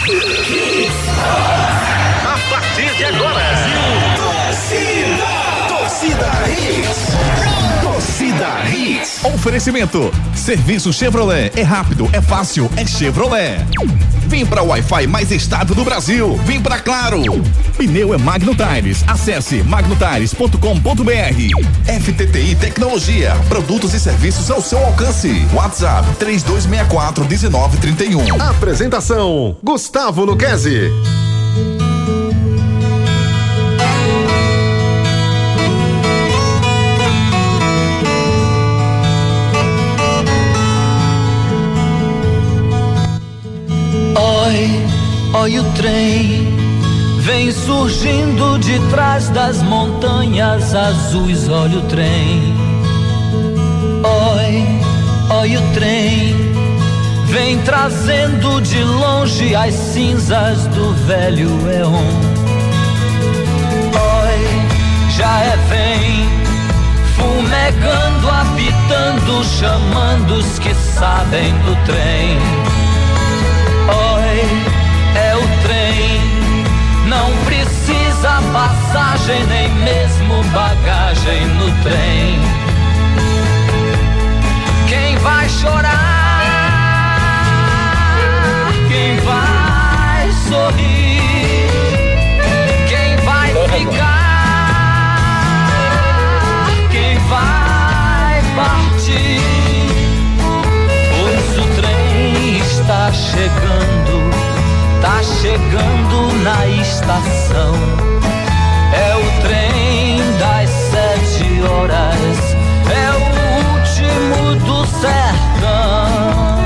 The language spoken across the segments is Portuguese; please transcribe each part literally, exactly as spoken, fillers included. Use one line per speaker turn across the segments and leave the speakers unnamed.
A partir de agora, Torcida, Torcida Hits. Torcida Hits.
Oferecimento. Serviço Chevrolet. É rápido, é fácil, é Chevrolet. Vem pra Wi-Fi mais estável do Brasil. Vem pra Claro. Pneu é Magno Tires. Acesse magno tires ponto com ponto b r. F T T I Tecnologia. Produtos e serviços ao seu alcance. WhatsApp três dois seis quatro um nove três um.
Apresentação: Gustavo Luquezzi.
Oi, oi, o trem vem surgindo de trás das montanhas azuis. Olha o trem. Oi, oi, o trem vem trazendo de longe as cinzas do velho éon. Oi, já é vem fumegando, apitando, chamando os que sabem do trem. Oi, é o trem, não precisa passagem, nem mesmo bagagem no trem. Quem vai chorar, quem vai sorrir, quem vai ficar, quem vai partir. Pois o trem está chegando, tá chegando na estação. É o trem das sete horas, é o último do sertão.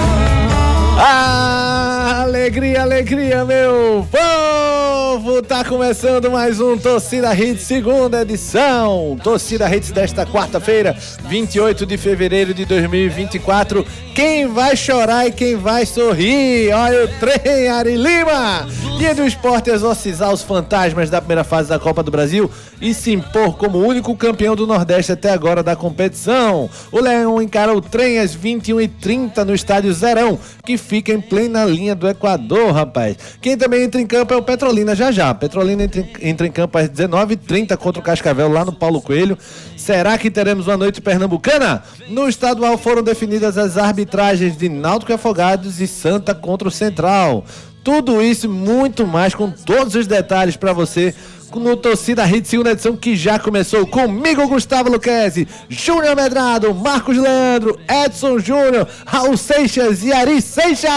Ah, alegria, alegria, meu povo! Tá começando mais um Torcida Hits, segunda edição. Torcida Hits desta quarta-feira, vinte e oito de fevereiro de dois mil e vinte e quatro. Quem vai chorar e quem vai sorrir? Olha o trem, Ari Lima! Dia do esporte exorcizar os fantasmas da primeira fase da Copa do Brasil e se impor como o único campeão do Nordeste até agora da competição. O Leão encara o trem às vinte e uma e trinta no estádio Zerão, que fica em plena linha do Equador, rapaz. Quem também entra em campo é o Petrolina já já. Petrolina entra, entra em campo às dezenove e trinta contra o Cascavel lá no Paulo Coelho. Será que teremos uma noite pernambucana? No estadual foram definidas as arbitragens de Náutico e Afogados e Santa contra o Central. Tudo isso e muito mais, com todos os detalhes para você no Torcida Hits, segunda edição, que já começou. Comigo, Gustavo Luquezzi, Júnior Medrado, Marcos Leandro, Edson Júnior, Raul Seixas e Ari Seixas.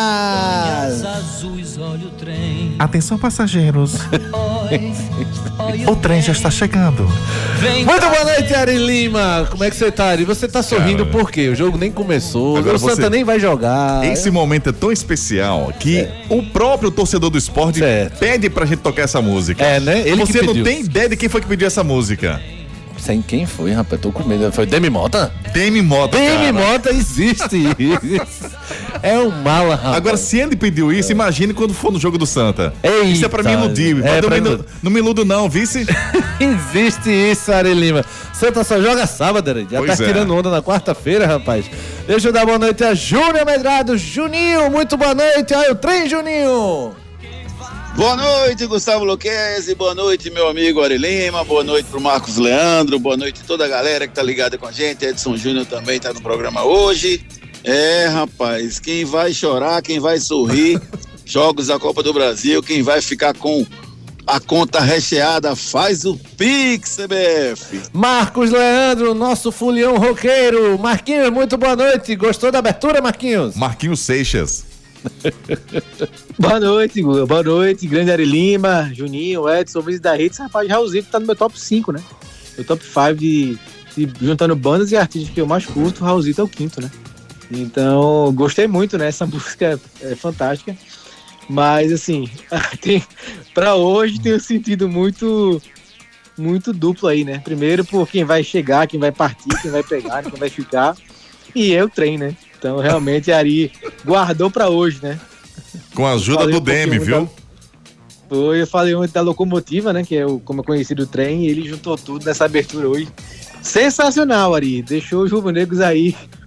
Atenção, passageiros. O trem já está chegando.
Muito boa noite, Ari Lima. Como é que você tá, Ari? Você tá sorrindo por quê? O jogo nem começou, o
você...
Santa nem vai jogar.
Esse momento é tão especial que é. o próprio torcedor do esporte certo. pede pra gente tocar essa música.
É, né? Ele
Você não tem ideia de quem foi que pediu essa música?
Sem quem foi, rapaz? Tô com medo. Foi Demi Mota?
Demi Mota,
Demi Mota existe. É um mala, rapaz.
Agora, se ele pediu isso, imagine quando for no jogo do Santa.
Eita,
isso é pra me iludir. É, não, me, não me iludo não, vice?
Existe isso, Ari Lima. Santa só joga sábado, Ari. Já pois tá é. tirando onda na quarta-feira, rapaz. Deixa eu dar boa noite a Júnior Medrado. Juninho, muito boa noite. Olha o trem, Juninho.
Boa noite, Gustavo Luquezzi, boa noite, meu amigo Ari Lima, boa noite pro Marcos Leandro, boa noite a toda a galera que tá ligada com a gente, Edson Júnior também tá no programa hoje. É, rapaz, quem vai chorar, quem vai sorrir, jogos da Copa do Brasil, quem vai ficar com a conta recheada, faz o Pix, C B F.
Marcos Leandro, nosso fulião roqueiro. Marquinhos, muito boa noite, gostou da abertura, Marquinhos?
Marquinhos Seixas.
Boa noite, boa noite, grande Ari Lima, Juninho, Edson, Vice da Hits, rapaz, Raulzinho que tá no meu top cinco, né? Meu top cinco de, de juntando bandas e artistas que eu mais curto, o Raulzinho é o quinto, né? Então, gostei muito, né? Essa música é, é fantástica, mas assim, tem, pra hoje tem um sentido muito, muito duplo aí, né? Primeiro por quem vai chegar, quem vai partir, quem vai pegar, quem vai ficar, e eu trem, né? Então, realmente, a Ari guardou pra hoje, né?
Com a ajuda do um Demi, viu?
Da... Foi, eu falei ontem da locomotiva, né? Que é o, como é conhecido o trem, e ele juntou tudo nessa abertura hoje. Sensacional, Ari. Deixou os rubro-negros aí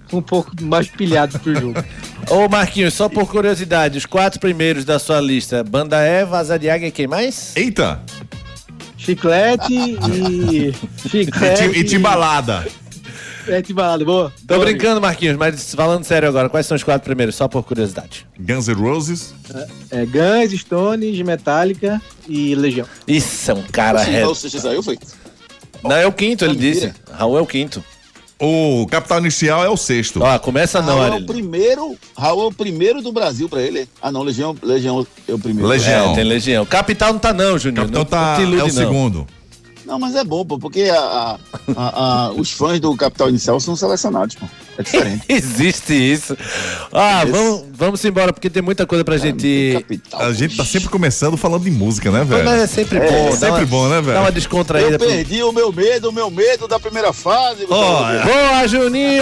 um pouco mais pilhados pro jogo.
Ô Marquinhos, só por curiosidade, os quatro primeiros da sua lista, Banda Eva, Asa de Águia e quem mais?
Eita!
Chiclete e... Chiclete
E Timbalada.
É, Timbalada, boa.
Tô
boa,
brincando, Marquinhos, mas falando sério agora, quais são os quatro primeiros, só por curiosidade?
Guns N' Roses.
É, Guns, Stones, Metallica e Legião.
Isso é um cara
Sim,
reto.
o Seixas saiu, foi?
Não, é o quinto, ele
Mentira.
disse. Raul é o quinto.
O Capital Inicial é o sexto.
Ó, começa não,
Raul é o
Arely.
primeiro, Raul é o primeiro do Brasil pra ele. Ah, não, Legião, Legião é o primeiro.
Legião.
É, tem Legião. Capital não tá não, Juninho.
Capitão
não,
tá,
não te ilude,
é o
não.
segundo.
Não, mas é bom, pô, porque a, a, a, a, os fãs do Capital Inicial são selecionados, pô. É diferente.
Existe isso. Ah,
Esse-
vamos, vamos embora, porque tem muita coisa pra gente...
Capital.
A gente tá sempre começando falando de música, né, velho?
Mas é sempre
É,
bom.
é
dá
sempre
uma-
bom, né, velho?
Dá uma
Eu
descontraída. pro-
perdi o meu medo, o meu medo da primeira fase.
Ó,
Gustavo.
Boa, Juninho!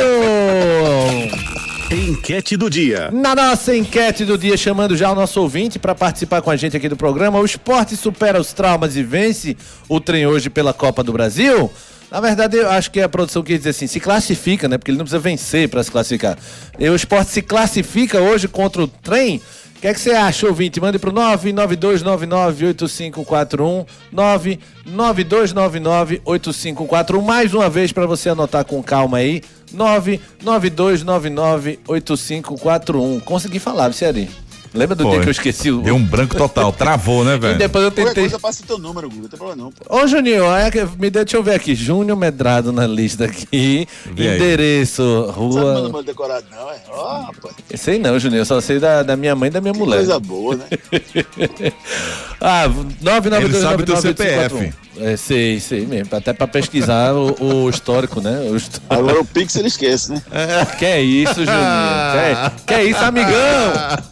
Enquete do dia.
Na nossa enquete do dia, chamando já o nosso ouvinte para participar com a gente aqui do programa, o esporte supera os traumas e vence o trem hoje pela Copa do Brasil? Na verdade, eu acho que a produção quer dizer assim, se classifica, né? Porque ele não precisa vencer para se classificar. E o esporte se classifica hoje contra o trem. O que é que você acha, ouvinte? Mande pro nove nove dois nove nove oito cinco quatro um, nove nove dois nove nove oito cinco quatro um. Mais uma vez para você anotar com calma aí, nove nove dois nove nove oito cinco quatro um. Consegui falar, Ciari. Lembra do
Foi.
dia que eu esqueci o...
Deu um branco total, travou, né,
E
velho?
depois eu
Qualquer
tentei...
coisa, passa o teu número, Guga. Não tem problema não, pô.
Ô, Juninho, é que- me dê, deixa eu ver aqui. Júnior Medrado na lista aqui.
Vê aí.
Não
Endereço,
sabe meu
rua...
número decorado, não, é? Ó, rapaz.
Sei não, Juninho. Eu só sei da, da minha mãe e da minha
Que
mulher.
coisa boa, né?
Ah, nove nove
Ele
dois
sabe
nove
teu
nove oito cinco quatro um.
C P F.
É, sei, sei mesmo. Até pra pesquisar o, o histórico, né? O histó-
Agora o Pix ele esquece, né?
Que é isso, Juninho? Que, que é isso, amigão?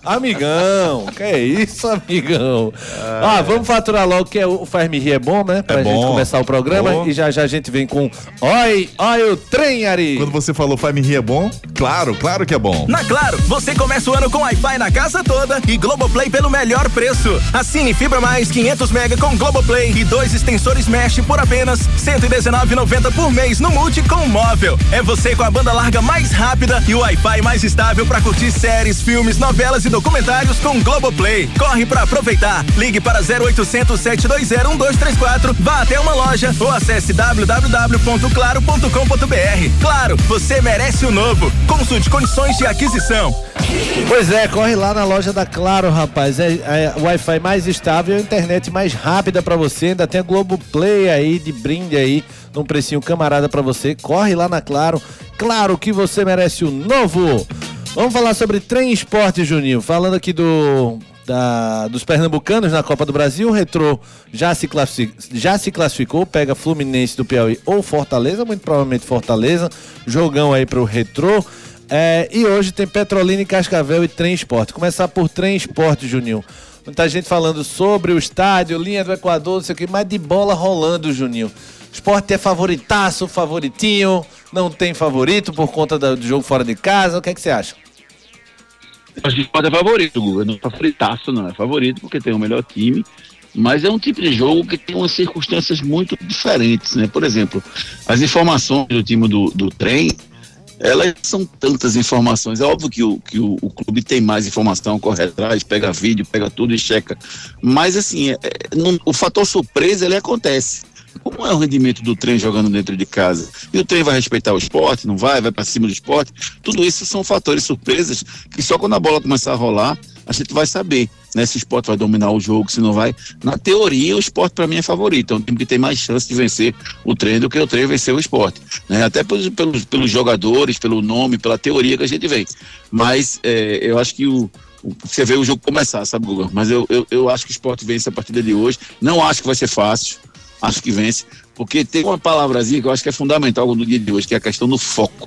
Amigão. Que é isso, amigão? Ah, vamos faturar logo, que é o Faz-me Rir é bom, né? Pra
É
gente
bom.
começar o programa.
Bom.
E já já a gente vem com Oi, oi o trem, Ari.
Quando você falou Faz Me Rir é bom? Claro, claro que é bom.
Na Claro, você começa o ano com Wi-Fi na casa toda e Globoplay pelo melhor preço. Assine Fibra Mais quinhentos mega com Globoplay e dois extensores Mesh por apenas cento e dezenove reais e noventa centavos por mês no Multi com móvel. É você com a banda larga mais rápida e o Wi-Fi mais estável para curtir séries, filmes, novelas e documentários com Globoplay. Corre para aproveitar. Ligue para zero oitocentos, sete dois zero, um dois três quatro, vá até uma loja ou acesse w w w ponto claro ponto com ponto b r. Claro, você merece o novo. Consulte condições de aquisição.
Pois é, corre lá na loja da Claro, rapaz. É, é o Wi-Fi mais estável e a internet mais rápida pra você. Ainda tem a Globoplay aí, de brinde aí, num precinho camarada pra você. Corre lá na Claro. Claro que você merece o novo. Vamos falar sobre trem esporte, Juninho. Falando aqui do... Da, dos pernambucanos na Copa do Brasil, o Retrô já se, classificou, já se classificou, pega Fluminense do Piauí ou Fortaleza, muito provavelmente Fortaleza, jogão aí pro Retrô. É, e hoje tem Petrolina e Cascavel e Trem Esporte. Começar por Trem Esporte, Juninho. Muita gente falando sobre o estádio, linha do Equador, não sei o que, mas de bola rolando, Juninho. O Esporte é favoritaço, favoritinho, não tem favorito por conta do jogo fora de casa. O que é que você acha?
Acho que o Sport é favorito, Guga. Não é favoritaço, não. É favorito porque tem o melhor time. Mas é um tipo de jogo que tem umas circunstâncias muito diferentes, né? Por exemplo, as informações do time do, do trem, elas são tantas informações. É óbvio que o, que o, o clube tem mais informação, corre atrás, pega vídeo, pega tudo e checa. Mas, assim, é, é, não, o fator surpresa, ele acontece. Como é o rendimento do trem jogando dentro de casa? E o trem vai respeitar o esporte, não vai? Vai para cima do esporte? Tudo isso são fatores surpresas que só quando a bola começar a rolar, a gente vai saber, né? Se o esporte vai dominar o jogo, se não vai. Na teoria, o esporte para mim é favorito. É um time que tem mais chance de vencer o trem do que o trem vencer o esporte, né? Até pelos, pelos, pelos jogadores, pelo nome, pela teoria que a gente vê. Mas é, eu acho que o você vê o jogo começar, sabe, Guga? Mas eu, eu, eu acho que o esporte vence a partida de hoje. Não acho que vai ser fácil. Acho que vence, porque tem uma palavrazinha que eu acho que é fundamental no dia de hoje, que é a questão do foco.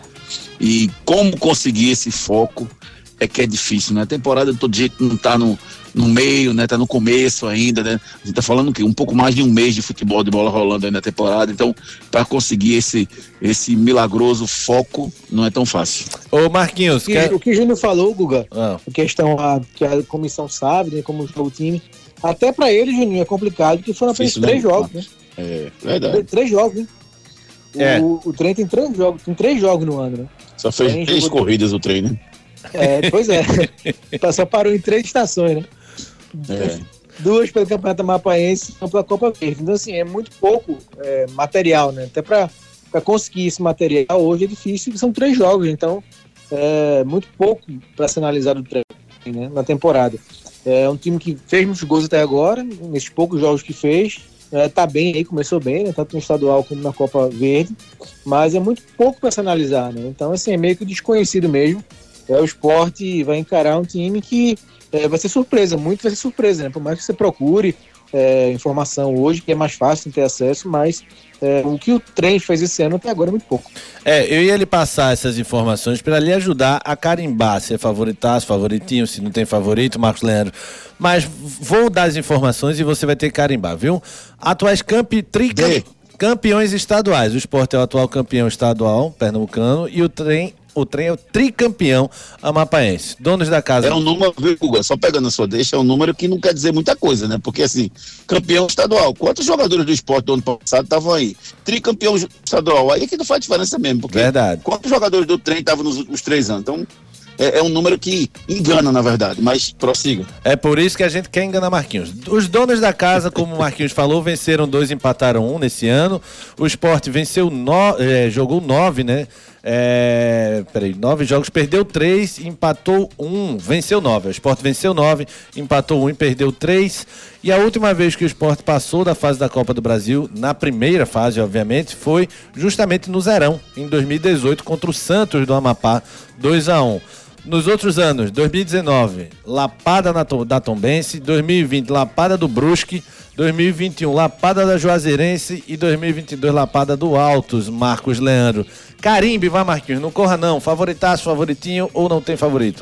E como conseguir esse foco é que é difícil, né? A temporada de todo jeito não tá no, no meio, né? Tá no começo ainda, né? A gente tá falando que um pouco mais de um mês de futebol de bola rolando aí na temporada, então para conseguir esse, esse milagroso foco não é tão fácil.
Ô Marquinhos,
O que,
quer...
o que o Júnior falou, Guga,
Ah.
a questão a, que a comissão sabe, né, como joga o time, até pra ele, Juninho, é complicado, porque foram apenas
Difícil,
três
né?
jogos, né?
É verdade.
Três jogos, né?
É.
O, o trem tem três jogos, tem três jogos no ano, né?
Só fez
Trem
três
jogou...
corridas o trem, né?
É, pois é. Só parou em três estações, né?
É.
Duas pelo Campeonato Amapaense e uma pela Copa Verde. Então, assim, é muito pouco é, material, né? Até para conseguir esse material hoje é difícil, são três jogos, então é muito pouco para ser analisado o treino, né, na temporada. É um time que fez muitos gols até agora, nesses poucos jogos que fez, é, tá bem aí, começou bem, né, tanto no estadual como na Copa Verde, mas é muito pouco para se analisar, né? Então, assim, é meio que desconhecido mesmo. É, o Sport vai encarar um time que é, vai ser surpresa, muito vai ser surpresa, né? Por mais que você procure é, informação hoje, que é mais fácil ter acesso, mas é, o que o Trem fez esse ano até agora é muito pouco.
É, eu ia lhe passar essas informações para lhe ajudar a carimbar se é favoritaço, favoritinho, se não tem favorito, Marcos Leandro. Mas vou dar as informações e você vai ter que carimbar, viu? Atuais campe, tricam, campeões estaduais. O Sport é o atual campeão estadual, pernambucano, e o Trem O Trem é o tricampeão amapaense. Donos da casa.
É um número, viu, só pegando a sua deixa, é um número que não quer dizer muita coisa, né? Porque, assim, campeão estadual, quantos jogadores do Sport do ano passado estavam aí? Tricampeão estadual, aí é que não faz diferença mesmo. Porque
verdade.
Quantos jogadores do Trem estavam nos últimos três anos? Então, é, é um número que engana, na verdade, mas prossiga.
É por isso que a gente quer enganar Marquinhos. Os donos da casa, como o Marquinhos falou, venceram dois, empataram um nesse ano. O Sport venceu, no, é, jogou nove, né? É, peraí, nove jogos, perdeu três, empatou um, venceu nove. O Sport venceu nove, empatou um e perdeu três. E a última vez que o Sport passou da fase da Copa do Brasil, na primeira fase, obviamente, foi justamente no Zerão, em dois mil e dezoito, contra o Santos do Amapá, dois a um. Nos outros anos, dois mil e dezenove, Lapada na, da Tombense, dois mil e vinte, Lapada do Brusque, dois mil e vinte e um, Lapada da Juazeirense e dois mil e vinte e dois, Lapada do Altos, Marcos Leandro. Carimbe, vai Marquinhos, não corra não, favoritaço, favoritinho ou não tem favorito?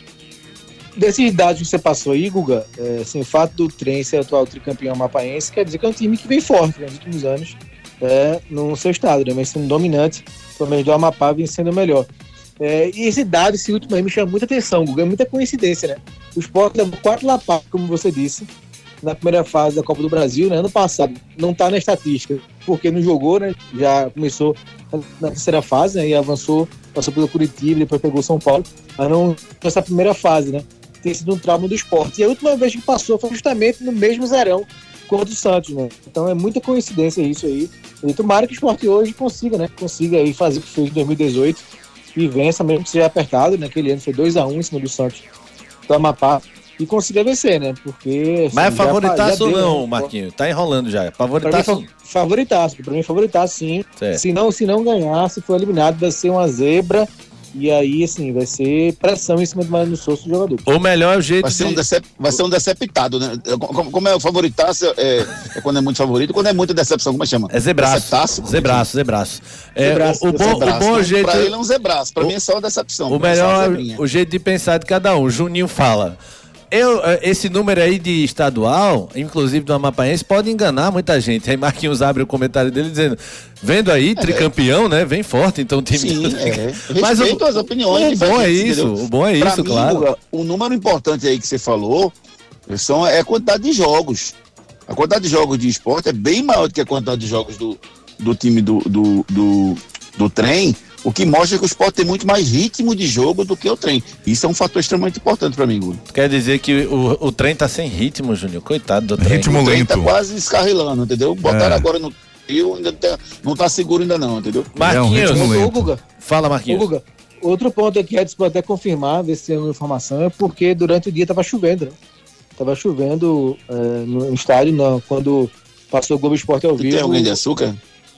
Desses dados que você passou aí, Guga, é, assim, o fato do Trem ser atual tricampeão mapaense quer dizer que é um time que vem forte, né, nos últimos anos é, no seu estado, né, vem sendo dominante, pelo menos do Amapá vem sendo melhor. É, e esse dado, esse último aí me chama muita atenção, Guga, é muita coincidência, né? O Sport levou quatro lapadas, como você disse, na primeira fase da Copa do Brasil, né? Ano passado, não tá na estatística, porque não jogou, né? Já começou na terceira fase, né? E avançou, passou pelo Curitiba, depois pegou São Paulo, mas não nessa primeira fase, né? Tem sido um trauma do Sport. E a última vez que passou foi justamente no mesmo Zerão contra o Santos, né? Então é muita coincidência isso aí. E tomara que o Sport hoje consiga, né? Consiga aí fazer o que fez em dois mil e dezoito e vença, mesmo que seja apertado, né? Aquele ano foi dois a um em cima do Santos do Amapá e consiga vencer, né? Porque... Assim,
mas é favoritaço ou não,
né?
Marquinhos? Tá enrolando já. Favoritaço?
Pra mim, favoritaço. Pra mim, favoritaço, sim. Se não, se não ganhar, se for eliminado, vai ser uma zebra. E aí, assim, vai ser pressão em cima do Mariano Souza do jogador.
Ou melhor, o jeito
vai ser,
de...
um decep... vai ser um deceptado, né? Como, como é o favoritaço, é, é quando é muito favorito, quando é muita decepção, como é que chama?
É zebraço.
Deceptaço?
Zebraço, zebraço. É,
zebraço,
o, o, bom,
zebraço,
o bom
né?
jeito...
Pra ele é um zebraço, pra o... mim é só uma decepção.
O melhor, o jeito de pensar de cada um. Juninho fala... Eu, esse número aí de estadual, inclusive do Amapaense, pode enganar muita gente. Aí Marquinhos abre o comentário dele dizendo, vendo aí, tricampeão, é. né? Vem forte, então o time...
Sim, é.
Mas
respeito
o,
as opiniões.
O bom é isso, entendeu? O bom é
pra
isso,
mim,
claro.
O número importante aí que você falou são, é a quantidade de jogos. A quantidade de jogos de esporte é bem maior do que a quantidade de jogos do, do time do, do, do, do Trem, o que mostra que o Sport tem muito mais ritmo de jogo do que o Trem. Isso é um fator extremamente importante pra mim, Guga.
Quer dizer que o, o Trem tá sem ritmo, Júnior? Coitado do Trem.
Ritmo
o Trem
lento.
Tá quase escarrilando, entendeu? Botaram é. agora no Rio, ainda tá, não tá seguro ainda não, entendeu?
Marquinhos,
é um
Ô, Guga.
Fala, Marquinhos.
Ô, Guga. Outro ponto aqui, Edson pode até confirmar, ver se tem alguma informação, é porque durante o dia tava chovendo, né? Tava chovendo é, no estádio, não, quando passou o Globo Esporte ao vivo.
Tem alguém de açúcar?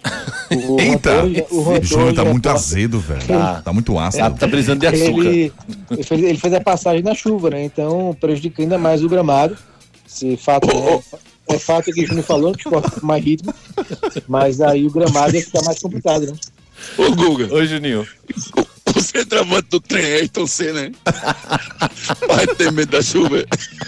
O Eita! O Júnior tá muito azedo, velho. Tá, tá muito ácido.
Tá, tá precisando de açúcar.
Ele, ele, fez, ele fez a passagem na chuva, né? Então prejudica ainda mais o gramado. Esse fato, oh, né? É fato que o Júnior falou, que o esporte tem mais ritmo, mas aí o gramado ia ficar mais complicado, né?
Ô, Guga.
Oi, Juninho.
O centroavante do Trem é Ayrton Senna, né? Vai ter medo da chuva.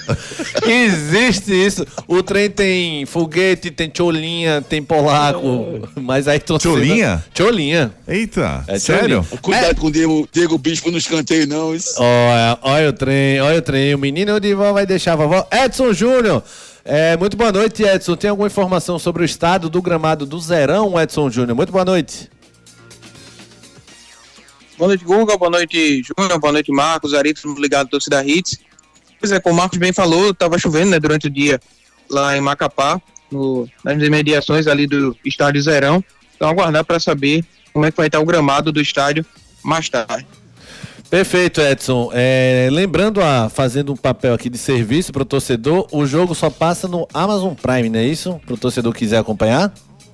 Existe isso. O Trem tem foguete, tem cholinha, tem polaco, mas Ayrton Senna...
Cholinha?
Cholinha.
Eita,
é
sério?
Cholinha.
Cuidado
é.
com o Diego, Diego Bispo nos canteiros, não. Isso.
Olha, olha o Trem, olha o Trem. O menino de vó vai deixar a vovó. Edson Júnior. É, muito boa noite, Edson. Tem alguma informação sobre o estado do gramado do Zerão, Edson Júnior? Muito boa noite.
Boa noite, Guga, boa noite, Júnior, boa noite, Marcos, Ari, tudo ligado, torcida Hits. Pois é, como o Marcos bem falou, estava chovendo, né, durante o dia lá em Macapá, no, nas imediações ali do estádio Zerão. Então aguardar para saber como é que vai estar o gramado do estádio mais tarde.
Perfeito, Edson. É, lembrando, a, fazendo um papel aqui de serviço para o torcedor, o jogo só passa no Amazon Prime, não é isso? Para o torcedor quiser acompanhar?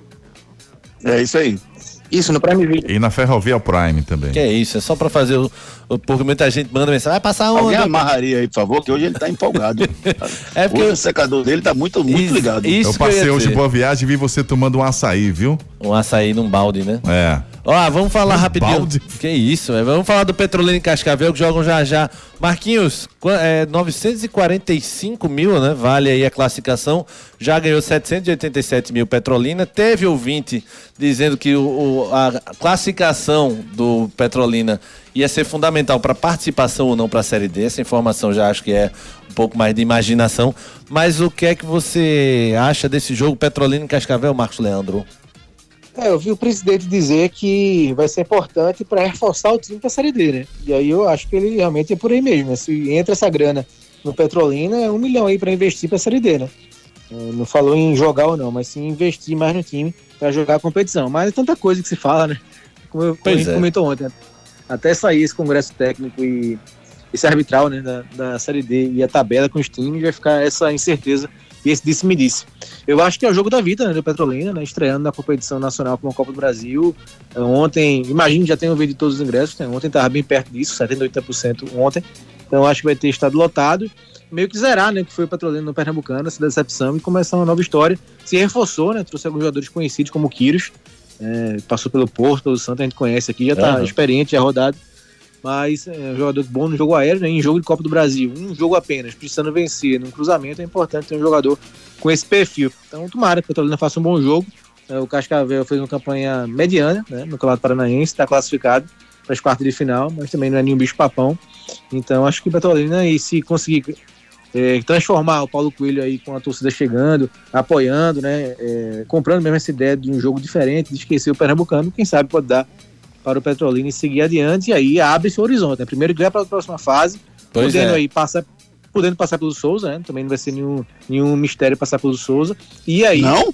É isso aí.
Isso, no Prime Video.
E na Ferrovia Prime também.
Que é isso, é só pra fazer o, o porque muita gente manda mensagem, vai passar onde?
Alguém amarraria aí, por favor, que hoje ele tá empolgado.
É porque
hoje o secador dele tá muito, muito
isso,
ligado.
Isso
eu passei eu hoje boa viagem e vi você tomando um açaí, viu?
Um açaí num balde, né?
É.
Ó, vamos falar um rapidinho.
Balde?
Que isso, é, vamos falar do Petrolina e Cascavel, que jogam já já. Marquinhos, é, novecentos e quarenta e cinco mil, né? Vale aí a classificação. Já ganhou setecentos e oitenta e sete mil Petrolina. Teve ouvinte dizendo que o, o, a classificação do Petrolina ia ser fundamental para participação ou não para a Série D. Essa informação já acho que é um pouco mais de imaginação. Mas o que é que você acha desse jogo Petrolina e Cascavel, Marcos Leandro?
É, eu vi o presidente dizer que vai ser importante para reforçar o time para a Série D, né? E aí eu acho que ele realmente é por aí mesmo, né? Se entra essa grana no Petrolina, é um milhão aí para investir para a Série D, né? É, não falou em jogar ou não, mas sim investir mais no time para jogar a competição. Mas é tanta coisa que se fala, né? Como, eu, como a gente é. comentou ontem, né? Até sair esse congresso técnico e esse arbitral, né, da, da Série D e a tabela com os times, vai ficar essa incerteza e esse disse-me-disse. Eu acho que é o jogo da vida, né, do Petrolina, né, estreando na competição nacional como a Copa do Brasil. Ontem, imagino que já tenham vendido todos os ingressos, né? Ontem estava bem perto disso, setenta, oitenta por cento ontem. Então acho que vai ter estado lotado. Meio que zerar, né, que foi o Petrolina no Pernambucano, essa decepção, e começar uma nova história. Se reforçou, né, trouxe alguns jogadores conhecidos como o Queiroz, é, passou pelo Porto, pelo Santos, a gente conhece aqui, já está uhum. experiente, já rodado. Mas é um jogador bom no jogo aéreo, né, em jogo de Copa do Brasil, um jogo apenas, precisando vencer num cruzamento, é importante ter um jogador com esse perfil. Então, tomara que o Petrolina faça um bom jogo. É, o Cascavel fez uma campanha mediana, né, no Campeonato Paranaense, está classificado para as quartas de final, mas também não é nenhum bicho-papão. Então, acho que o Petrolina, e se conseguir é, transformar o Paulo Coelho aí com a torcida chegando, apoiando, né, é, comprando mesmo essa ideia de um jogo diferente, de esquecer o Pernambucano, quem sabe pode dar para o Petrolina e seguir adiante, e aí abre esse horizonte, né? Primeiro ganhar para a próxima fase, pois podendo é. aí passar, podendo passar pelo Souza, né? Também não vai ser nenhum, nenhum mistério passar pelo Souza, e aí...
Não?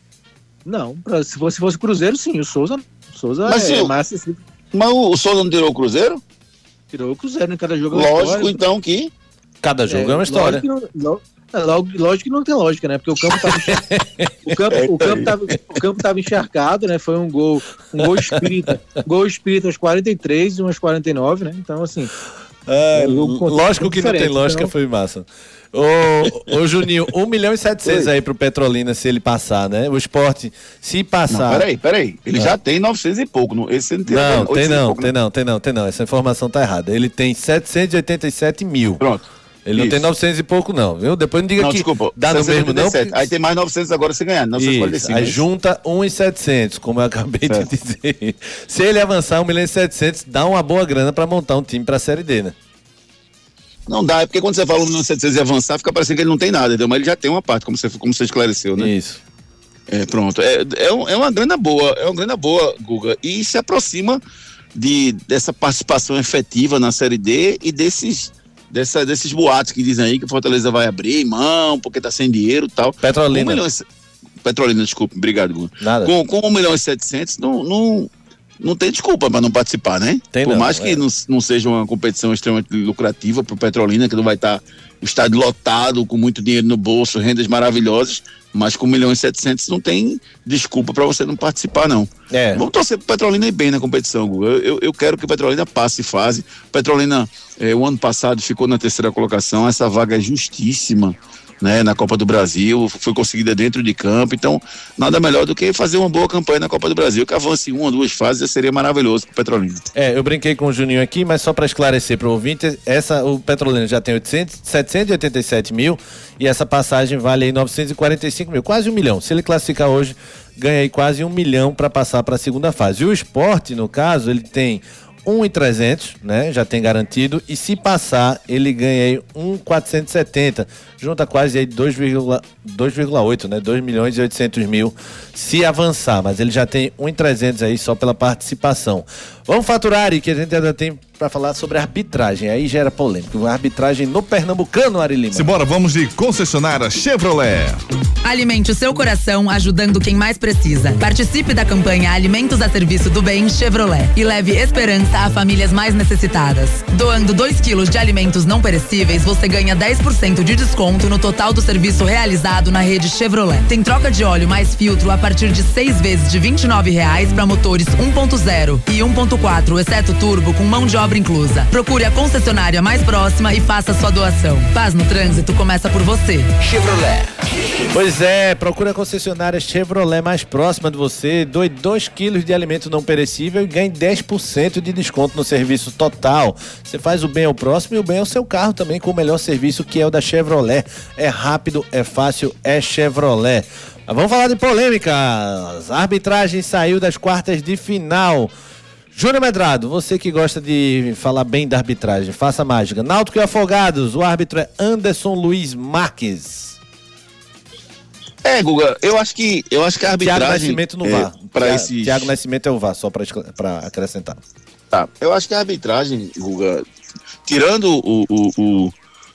Não, pra, se fosse, se fosse Cruzeiro, sim, o Souza, o Souza
mas
é
o,
mais acessível.
Mas o Souza não tirou o Cruzeiro?
Tirou o Cruzeiro, né? Cada jogo é
uma
Lógico,
história. Então, que...
Cada jogo é, é uma história.
Lógico que não, lógico, lógico que não tem lógica, né? Porque o campo estava o campo, o campo tava, o campo tava encharcado, né? Foi um gol, um gol espírita, gol espírita aos quarenta e três e umas quarenta e nove, né? Então, assim.
É, é lógico que não tem lógica, então... foi massa. Ô, ô Juninho, um milhão e setecentos aí pro Petrolina se ele passar, né? O Sport, se passar.
Não, peraí, peraí. Ele ah. já tem novecentos e pouco. Não, esse não tem,
não, tem não, pouco, tem né? não, tem não, tem não. Essa informação tá errada. Ele tem setecentos e oitenta e sete mil.
Pronto.
Ele Isso. não tem novecentos e pouco, não, viu? Depois não diga não, que
desculpa,
dá no mesmo, não.
Porque... Aí tem mais novecentos agora se ganhar, novecentos e quarenta e cinco.
Aí junta um milhão e setecentos, como eu acabei certo. de dizer. Se ele avançar um milhão e setecentos, dá uma boa grana pra montar um time pra Série D, né?
Não dá, é porque quando você fala um milhão e setecentos e avançar, fica parecendo que ele não tem nada, entendeu? Mas ele já tem uma parte, como você, como você esclareceu, né?
Isso.
É, pronto. É, é, um, é uma grana boa, é uma grana boa, Guga, e se aproxima de, dessa participação efetiva na Série D e desses... Dessa, desses boatos que dizem aí que o Fortaleza vai abrir mão, porque tá sem dinheiro e tal.
Petrolina.
Um milhão e... Petrolina, desculpa, obrigado, Guga.
Nada.
Com, com um milhão e setecentos, não, não, não tem desculpa para não participar, né?
Tem
Por
não,
mais que
é.
não, não seja uma competição extremamente lucrativa pro Petrolina, que não vai estar o estádio lotado, com muito dinheiro no bolso, rendas maravilhosas, mas com um milhão e setecentos não tem desculpa para você não participar, não.
É.
Vamos torcer pro Petrolina ir bem na competição, Guga. Eu, eu, eu quero que o Petrolina passe fase. O Petrolina, eh, o ano passado, ficou na terceira colocação. Essa vaga é justíssima, né, na Copa do Brasil, foi conseguida dentro de campo, então nada melhor do que fazer uma boa campanha na Copa do Brasil, que avance em uma ou duas fases, já seria maravilhoso pro Petrolina.
É, eu brinquei com o Juninho aqui, mas só para esclarecer para o ouvinte, essa, o Petrolina já tem oitocentos, setecentos e oitenta e sete mil e essa passagem vale aí novecentos e quarenta e cinco mil, quase um milhão. Se ele classificar hoje, ganha aí quase um milhão para passar para a segunda fase. E o Sport, no caso, ele tem um milhão e trezentos, né? Já tem garantido. E se passar, ele ganha aí um milhão quatrocentos e setenta. Junta quase aí dois vírgula oito, né? dois milhões e oitocentos mil se avançar. Mas ele já tem um milhão e trezentos aí só pela participação. Vamos faturar, Ari, que a gente ainda tem para falar sobre a arbitragem. Aí gera polêmica. A arbitragem no Pernambucano, Ari Lima.
Simbora, vamos de concessionária Chevrolet.
Alimente o seu coração ajudando quem mais precisa. Participe da campanha Alimentos a Serviço do Bem Chevrolet e leve esperança a famílias mais necessitadas. Doando dois quilos de alimentos não perecíveis, você ganha dez por cento de desconto no total do serviço realizado na rede Chevrolet. Tem troca de óleo mais filtro a partir de seis vezes de vinte e nove reais para motores um ponto zero e um ponto quatro, exceto turbo, com mão de obra inclusa. Procure a concessionária mais próxima e faça sua doação. Paz no trânsito começa por você.
Chevrolet. Pois é, procure a concessionária Chevrolet mais próxima de você, doe dois quilos de alimento não perecível e ganhe dez por cento de desconto no serviço total. Você faz o bem ao próximo e o bem ao seu carro também com o melhor serviço, que é o da Chevrolet. É rápido, é fácil, é Chevrolet. Mas vamos falar de polêmicas. A arbitragem saiu das quartas de final. Júnior Medrado, você que gosta de falar bem da arbitragem, faça mágica. Náutico e Afogados, o árbitro é Anderson Luiz Marques.
É, Guga, eu acho que, eu acho que a arbitragem...
Tiago Nascimento no V A R.
É, pra esses...
Tiago Nascimento é o V A R, só para acrescentar.
Tá, eu acho que a arbitragem, Guga, tirando o, o, o,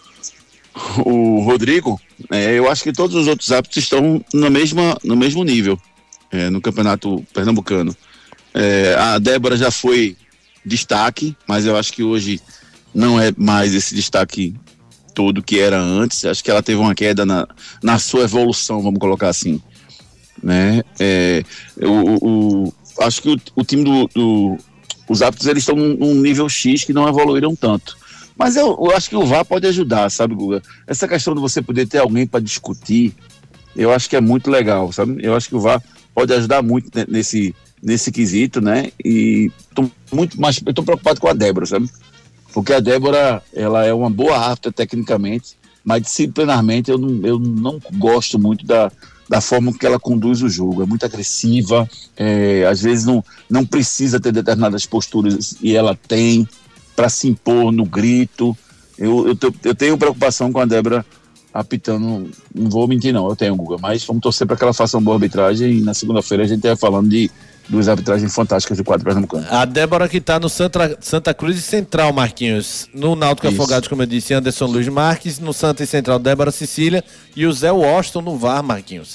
o Rodrigo, é, eu acho que todos os outros árbitros estão no, mesma, no mesmo nível, é, no campeonato pernambucano. É, a Débora já foi destaque, mas eu acho que hoje não é mais esse destaque todo que era antes. Acho que ela teve uma queda na, na sua evolução, vamos colocar assim, né? É, o, o, acho que o, o time do, do os árbitros, eles estão num, num nível X que não evoluíram tanto, mas eu, eu acho que o V A R pode ajudar, sabe, Guga? Essa questão de você poder ter alguém para discutir, eu acho que é muito legal, sabe? Eu acho que o V A R pode ajudar muito nesse nesse quesito, né? E tô muito mais, eu tô preocupado com a Débora, sabe? Porque a Débora, ela é uma boa árbitra tecnicamente, mas disciplinarmente eu não, eu não gosto muito da, da forma que ela conduz o jogo. É muito agressiva, é, às vezes não, não precisa ter determinadas posturas e ela tem para se impor no grito. Eu, eu, te, eu tenho preocupação com a Débora apitando, não vou mentir não, eu tenho, Guga, mas vamos torcer para que ela faça uma boa arbitragem e na segunda-feira a gente vai falando de duas arbitragens fantásticas do quadro pernambucano.
A Débora que tá no Santa, Santa Cruz e Central, Marquinhos. No Náutico Afogados, como eu disse, Anderson Luiz Marques. No Santa e Central, Débora Cecília. E o Zé Washington no V A R, Marquinhos.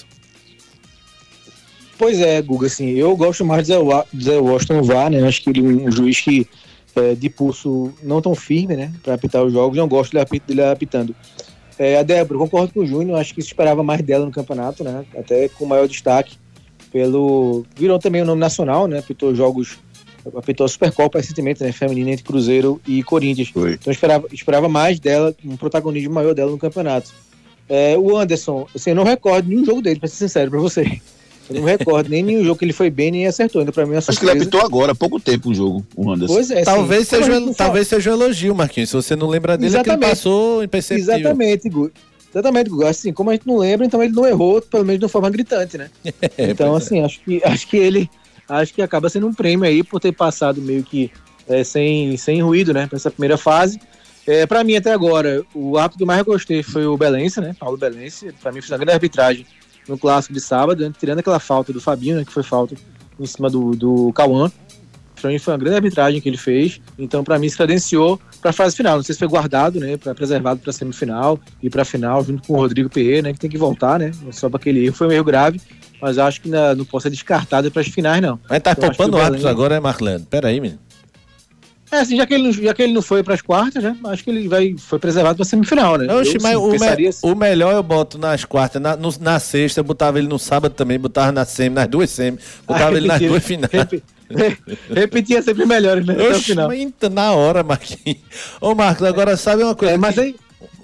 Pois é, Guga, assim, eu gosto mais do Zé Washington no V A R, né? Acho que ele é um juiz que é, de pulso não tão firme, né? Para apitar os jogos, não gosto dele, dele apitando. É, a Débora, concordo com o Júnior, acho que se esperava mais dela no campeonato, né? Até com maior destaque. Pelo... Virou também o nome nacional, né? Apitou jogos, apitou a Supercopa recentemente, né? Feminina entre Cruzeiro e Corinthians. Foi. Então eu esperava, esperava mais dela, um protagonismo maior dela no campeonato. É, o Anderson, assim, eu não recordo nenhum jogo dele, pra ser sincero pra você. Eu não recordo nem nenhum jogo que ele foi bem nem acertou. Ainda pra mim é uma surpresa.
Acho que ele apitou agora, há pouco tempo o jogo, o Anderson.
Pois é, talvez, sim. Seja, um, talvez seja um elogio, Marquinhos. Se você não lembra dele, exatamente. É que ele passou imperceptível.
Exatamente, Gu. Exatamente, Guga. Assim, como a gente não lembra, então ele não errou, pelo menos de uma forma gritante, né? É, então, assim, é. acho, que, acho que ele acho que acaba sendo um prêmio aí por ter passado meio que é, sem, sem ruído, né? Pra essa primeira fase. É, pra mim, até agora, o árbitro que eu mais gostei foi o Belense, né? Paulo Belense. Pra mim, fez uma grande arbitragem no clássico de sábado, tirando aquela falta do Fabinho, né? Que foi falta em cima do, do Cauã. Pra mim foi uma grande arbitragem que ele fez, então pra mim se credenciou pra fase final. Não sei se foi guardado, né, pra, preservado pra semifinal e pra final, junto com o Rodrigo Pereira, né, que tem que voltar, né, só pra aquele erro. Foi um erro grave, mas acho que na, não pode ser descartado pras finais, não.
Mas tá então, poupando árbitros agora, é, Marlene? Pera aí, menino.
É, assim, já que ele, já que ele não foi pras quartas, né, acho que ele vai, foi preservado pra semifinal, né.
Oxe,
eu,
mas
sim,
o, me,
assim.
o melhor eu boto nas quartas, na, no, na sexta, eu botava ele no sábado também, botava na semi, nas duas semi, botava ah, ele nas duas finais. Rep...
Repetia sempre melhores, né?
Oxe, até o final. Na hora, Marquinhos. Ô, Marcos, agora sabe uma coisa?
É, mas aí,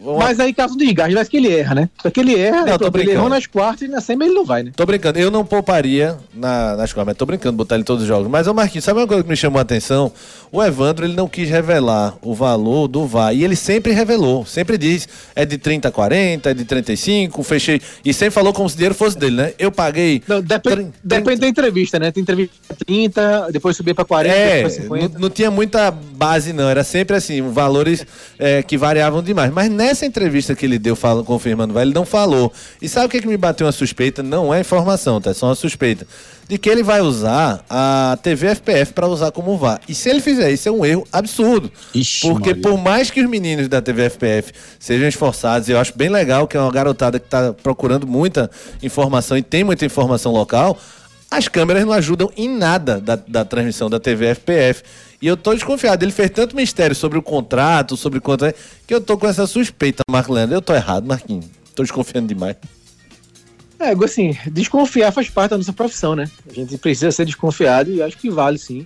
Mas aí caso de desgaste, vai que ele erra, né? Porque ele erra,
não,
né? Ele errou nas quartas e na semi ele não vai, né?
Tô brincando, eu não pouparia na, nas quartas, mas tô brincando, botar ele em todos os jogos. Mas, ô Marquinhos, sabe uma coisa que me chamou a atenção? O Evandro, ele não quis revelar o valor do V A R, e ele sempre revelou, sempre diz, é de trinta a quarenta, é de trinta e cinco, fechei, e sempre falou como se o dinheiro fosse dele, né? Eu paguei...
Não, depende, trinta, depende da entrevista, né? Tem entrevista trinta, depois subir pra quarenta,
é,
depois cinquenta.
Não, não tinha muita base, não, era sempre assim, valores é, que variavam demais. Mas nessa entrevista que ele deu, fala, confirmando, ele não falou. E sabe o que, que me bateu uma suspeita? Não é informação, tá? É só uma suspeita. De que ele vai usar a T V F P F para usar como V A R. E se ele fizer isso, é um erro absurdo. Ixi, porque Maria. Por mais que os meninos da T V F P F sejam esforçados, eu acho bem legal que é uma garotada que está procurando muita informação e tem muita informação local, as câmeras não ajudam em nada da, da transmissão da T V F P F. E eu tô desconfiado. Ele fez tanto mistério sobre o contrato, sobre quanto é, que eu tô com essa suspeita, Marco Leandro. Eu tô errado, Marquinhos. Tô desconfiando demais.
É, assim, desconfiar faz parte da nossa profissão, né? A gente precisa ser desconfiado e acho que vale, sim.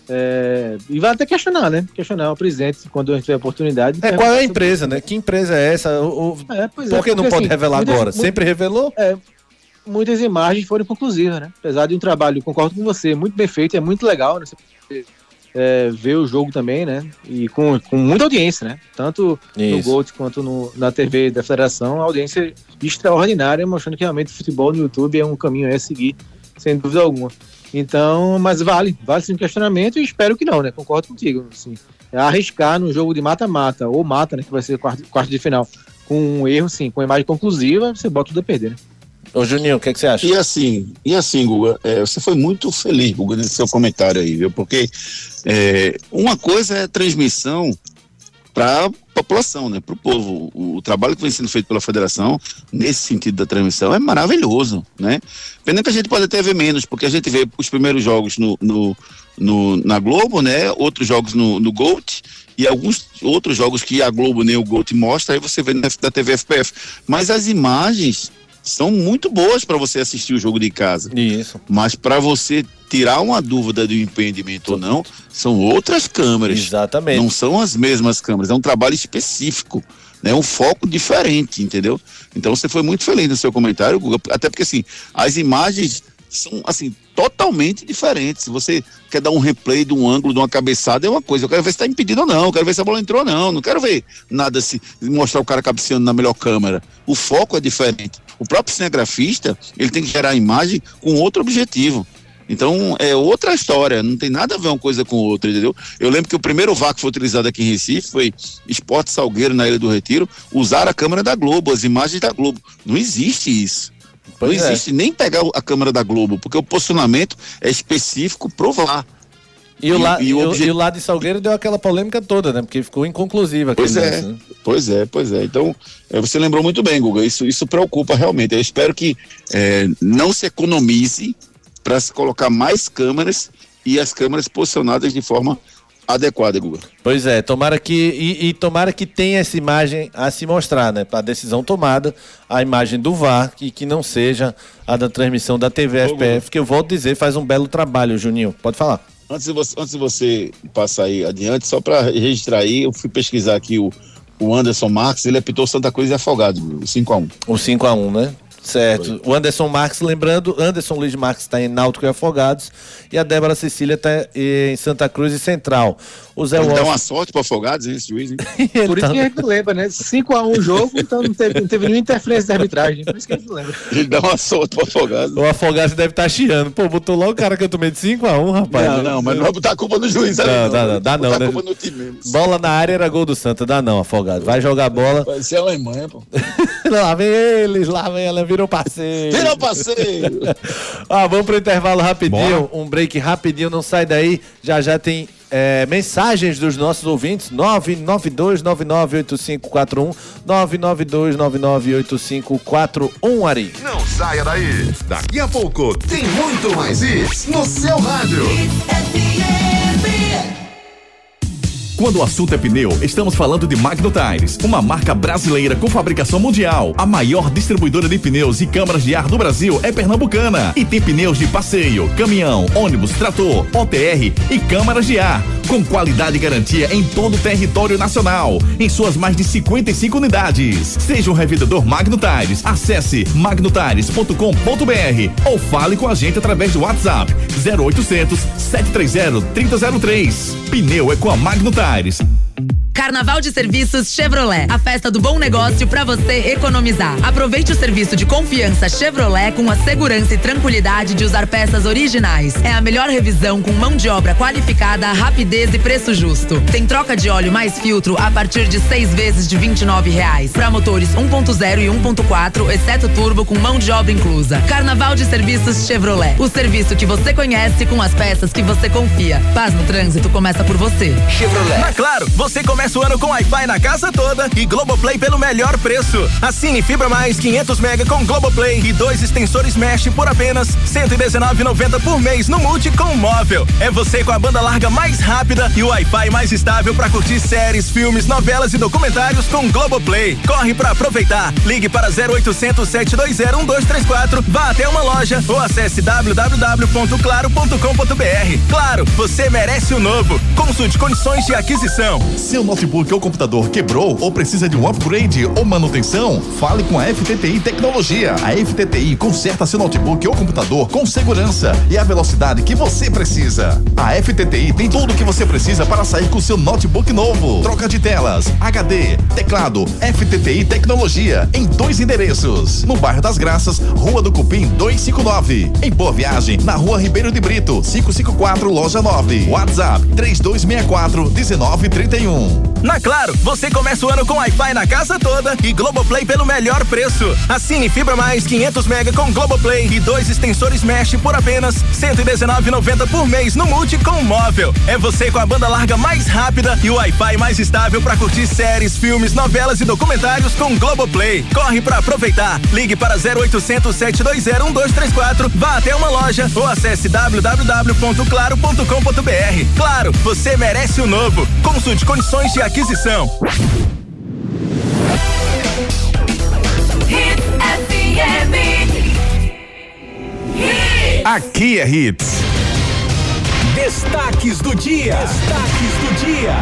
É, e vai até questionar, né? Questionar o presidente quando a gente tiver a oportunidade.
É, qual é a empresa, né? Que empresa é essa? O, o... É, pois Por que é, porque, não pode assim, revelar muitas, agora? Muitas, Sempre revelou?
É, muitas imagens foram conclusivas, né? Apesar de um trabalho, concordo com você, muito bem feito, é muito legal, né? Você é, ver o jogo também, né? E com, com muita audiência, né? Tanto Isso. no Gold quanto no, na T V da Federação, a audiência extraordinária, mostrando que realmente o futebol no YouTube é um caminho a seguir, sem dúvida alguma. Então, mas vale, vale sim o questionamento e espero que não, né? Concordo contigo, assim. Arriscar num jogo de mata-mata, ou mata, né? Que vai ser quarto, quarto de final, com um erro, sim, com imagem conclusiva, você bota tudo a perder, né?
Ô Juninho, o que, é que você acha?
E assim, e assim, Guga, é, você foi muito feliz, Guga, nesse seu comentário aí, viu? Porque é, uma coisa é transmissão para a população, né? Para o povo. O, o trabalho que vem sendo feito pela federação, nesse sentido da transmissão, é maravilhoso, né? Pena que a gente pode até ver menos, porque a gente vê os primeiros jogos no, no, no, na Globo, né? Outros jogos no, no Gold, e alguns outros jogos que a Globo nem o Gold mostra, aí você vê na, da T V F P F. Mas as imagens são muito boas para você assistir o jogo de casa.
Isso.
Mas para você tirar uma dúvida do empreendimento ou não, são outras câmeras.
Exatamente.
Não são as mesmas câmeras, é um trabalho específico, né? Um foco diferente, entendeu? Então você foi muito feliz no seu comentário, Guga, até porque assim, as imagens são assim, totalmente diferentes. Se você quer dar um replay de um ângulo, de uma cabeçada, é uma coisa. Eu quero ver se está impedido ou não, eu quero ver se a bola entrou ou não, não quero ver nada se mostrar o cara cabeceando na melhor câmera. O foco é diferente. O próprio cinegrafista, ele tem que gerar a imagem com outro objetivo. Então, é outra história, não tem nada a ver uma coisa com outra, entendeu? Eu lembro que o primeiro V A R que foi utilizado aqui em Recife foi Esporte Salgueiro, na Ilha do Retiro, usar a câmera da Globo, as imagens da Globo. Não existe isso. Pois não existe é. nem pegar a câmera da Globo, porque o posicionamento é específico pro V A R.
E o, la, e, o, obje... e o lado de Salgueiro deu aquela polêmica toda, né? Porque ficou inconclusiva.
Pois é, lance, né? pois é, pois é. Então, é, você lembrou muito bem, Guga, isso, isso preocupa realmente. Eu espero que é, não se economize para se colocar mais câmeras e as câmeras posicionadas de forma adequada, Guga.
Pois é, tomara que e, e tomara que tenha essa imagem a se mostrar, né? Para a decisão tomada, a imagem do V A R e que não seja a da transmissão da T V F P F, que eu volto a dizer, faz um belo trabalho, Juninho. Pode falar.
Antes de você, antes de você passar aí adiante, só para registrar aí, eu fui pesquisar aqui o, o Anderson Marques, ele apitou Santa Cruz e Afogados, o cinco a um.
O cinco a um, né? Certo. Foi. O Anderson Marques, lembrando, Anderson Luiz Marques está em Náutico e Afogados e a Débora Cecília está em Santa Cruz e Central. O Zé
Ele dá uma sorte para Afogados, esse juiz, hein?
Por isso que a gente lembra, né? cinco a um o jogo, então não teve, não teve nenhuma interferência de arbitragem. Por isso que a gente lembra.
Ele dá uma sorte para Afogados.
O Afogados deve estar tá chiando. Pô, botou logo o cara que eu tomei de cinco a um, rapaz.
Não, não, mas não vai botar a culpa no juiz.
Não,
ali,
não, dá não. Dá não, né?
Culpa no time mesmo.
Bola na área era gol do Santa. Dá não, Afogados. Vai jogar bola.
Vai ser a Alemanha, pô.
Lá vem eles, lá vem ela, virou parceiro.
Virou parceiro.
Ah, vamos pro intervalo rapidinho. Bora. Um break rapidinho, não sai daí. Já já tem é, mensagens dos nossos ouvintes. nove nove dois nove nove oito cinco quatro um nove nove dois nove nove oito cinco quatro um, Ari.
Não saia daí. Daqui a pouco tem muito mais isso no seu rádio.
Quando o assunto é pneu, estamos falando de Magno Tires, uma marca brasileira com fabricação mundial. A maior distribuidora de pneus e câmaras de ar do Brasil é pernambucana e tem pneus de passeio, caminhão, ônibus, trator, O T R e câmaras de ar. com qualidade e garantia em todo o território nacional, em suas mais de cinquenta e cinco unidades. Seja um revendedor Magno Tires. Acesse magno tires ponto com ponto br ou fale com a gente através do WhatsApp zero oitocentos, sete três zero, três zero zero três. Pneu é com a Magno Tires.
Carnaval de Serviços Chevrolet, a festa do bom negócio para você economizar. Aproveite o serviço de confiança Chevrolet com a segurança e tranquilidade de usar peças originais. É a melhor revisão com mão de obra qualificada, rapidez e preço justo. Tem troca de óleo mais filtro a partir de seis vezes de vinte e nove reais. Para motores um ponto zero e um ponto quatro, exceto turbo com mão de obra inclusa. Carnaval de Serviços Chevrolet, o serviço que você conhece com as peças que você confia. Paz no trânsito começa por você.
Chevrolet. Na Claro, você começa o ano com Wi-Fi na casa toda e Globoplay pelo melhor preço. Assine Fibra Mais quinhentos mega com Globoplay e dois extensores Mesh por apenas cento e dezenove reais e noventa centavos por mês no Multi com móvel. É você com a banda larga mais rápida e o Wi-Fi mais estável para curtir séries, filmes, novelas e documentários com Globoplay. Corre para aproveitar. Ligue para zero oitocentos, sete dois zero, um dois três quatro, vá até uma loja ou acesse w w w ponto claro ponto com ponto b r. Claro, você merece o novo. Consulte condições de aquisição.
Seu notebook ou computador quebrou ou precisa de um upgrade ou manutenção? Fale com a F T T I Tecnologia. A F T T I conserta seu notebook ou computador com segurança e a velocidade que você precisa. A F T T I tem tudo o que você precisa para sair com seu notebook novo. Troca de telas, H D, teclado. F T T I Tecnologia em dois endereços. No bairro das Graças, Rua do Cupim duzentos e cinquenta e nove. Em Boa Viagem, na Rua Ribeiro de Brito, quinhentos e cinquenta e quatro, loja nove. WhatsApp três dois seis quatro, um nove três um.
Na Claro, você começa o ano com Wi-Fi na casa toda e Globoplay pelo melhor preço. Assine Fibra Mais quinhentos mega com Globoplay e dois extensores Mesh por apenas cento e dezenove reais e noventa centavos por mês no Multi com móvel. É você com a banda larga mais rápida e o Wi-Fi mais estável para curtir séries, filmes, novelas e documentários com Globoplay. Corre para aproveitar. Ligue para zero oitocentos, sete dois zero, um dois três quatro, vá até uma loja ou acesse w w w ponto claro ponto com ponto b r. Claro, você merece o novo. Consulte condições de aquisição.
Hits F M.
Aqui é Hits.
Destaques do dia. Destaques do dia.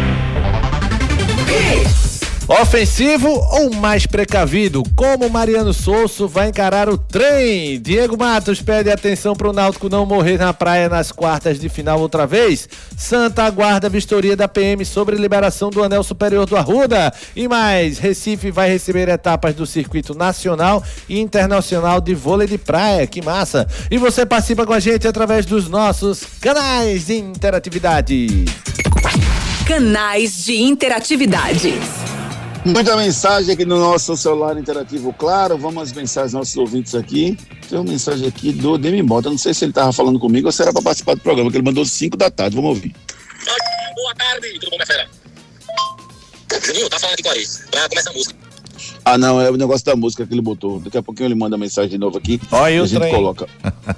Hits.
Ofensivo ou mais precavido? Como Mariano Souza vai encarar o trem? Diego Matos pede atenção para o Náutico não morrer na praia nas quartas de final outra vez. Santa aguarda a vistoria da P M sobre liberação do anel superior do Arruda. E mais, Recife vai receber etapas do circuito nacional e internacional de vôlei de praia. Que massa! E você participa com a gente através dos nossos canais de interatividade.
Canais de interatividade.
Muita mensagem aqui no nosso celular interativo, claro. Vamos às mensagens dos nossos ouvintes aqui. Tem uma mensagem aqui do Demi Mota. Não sei se ele estava falando comigo ou se era para participar do programa, que ele mandou cinco da tarde. Vamos ouvir.
Boa tarde, tudo bom, minha fera? Juninho, tá falando aqui com a Aris, pra começar a música.
Ah, não, é o negócio da música que ele botou. Daqui a pouquinho ele manda mensagem de novo aqui.
Olha
e a
o
gente
trem.
coloca.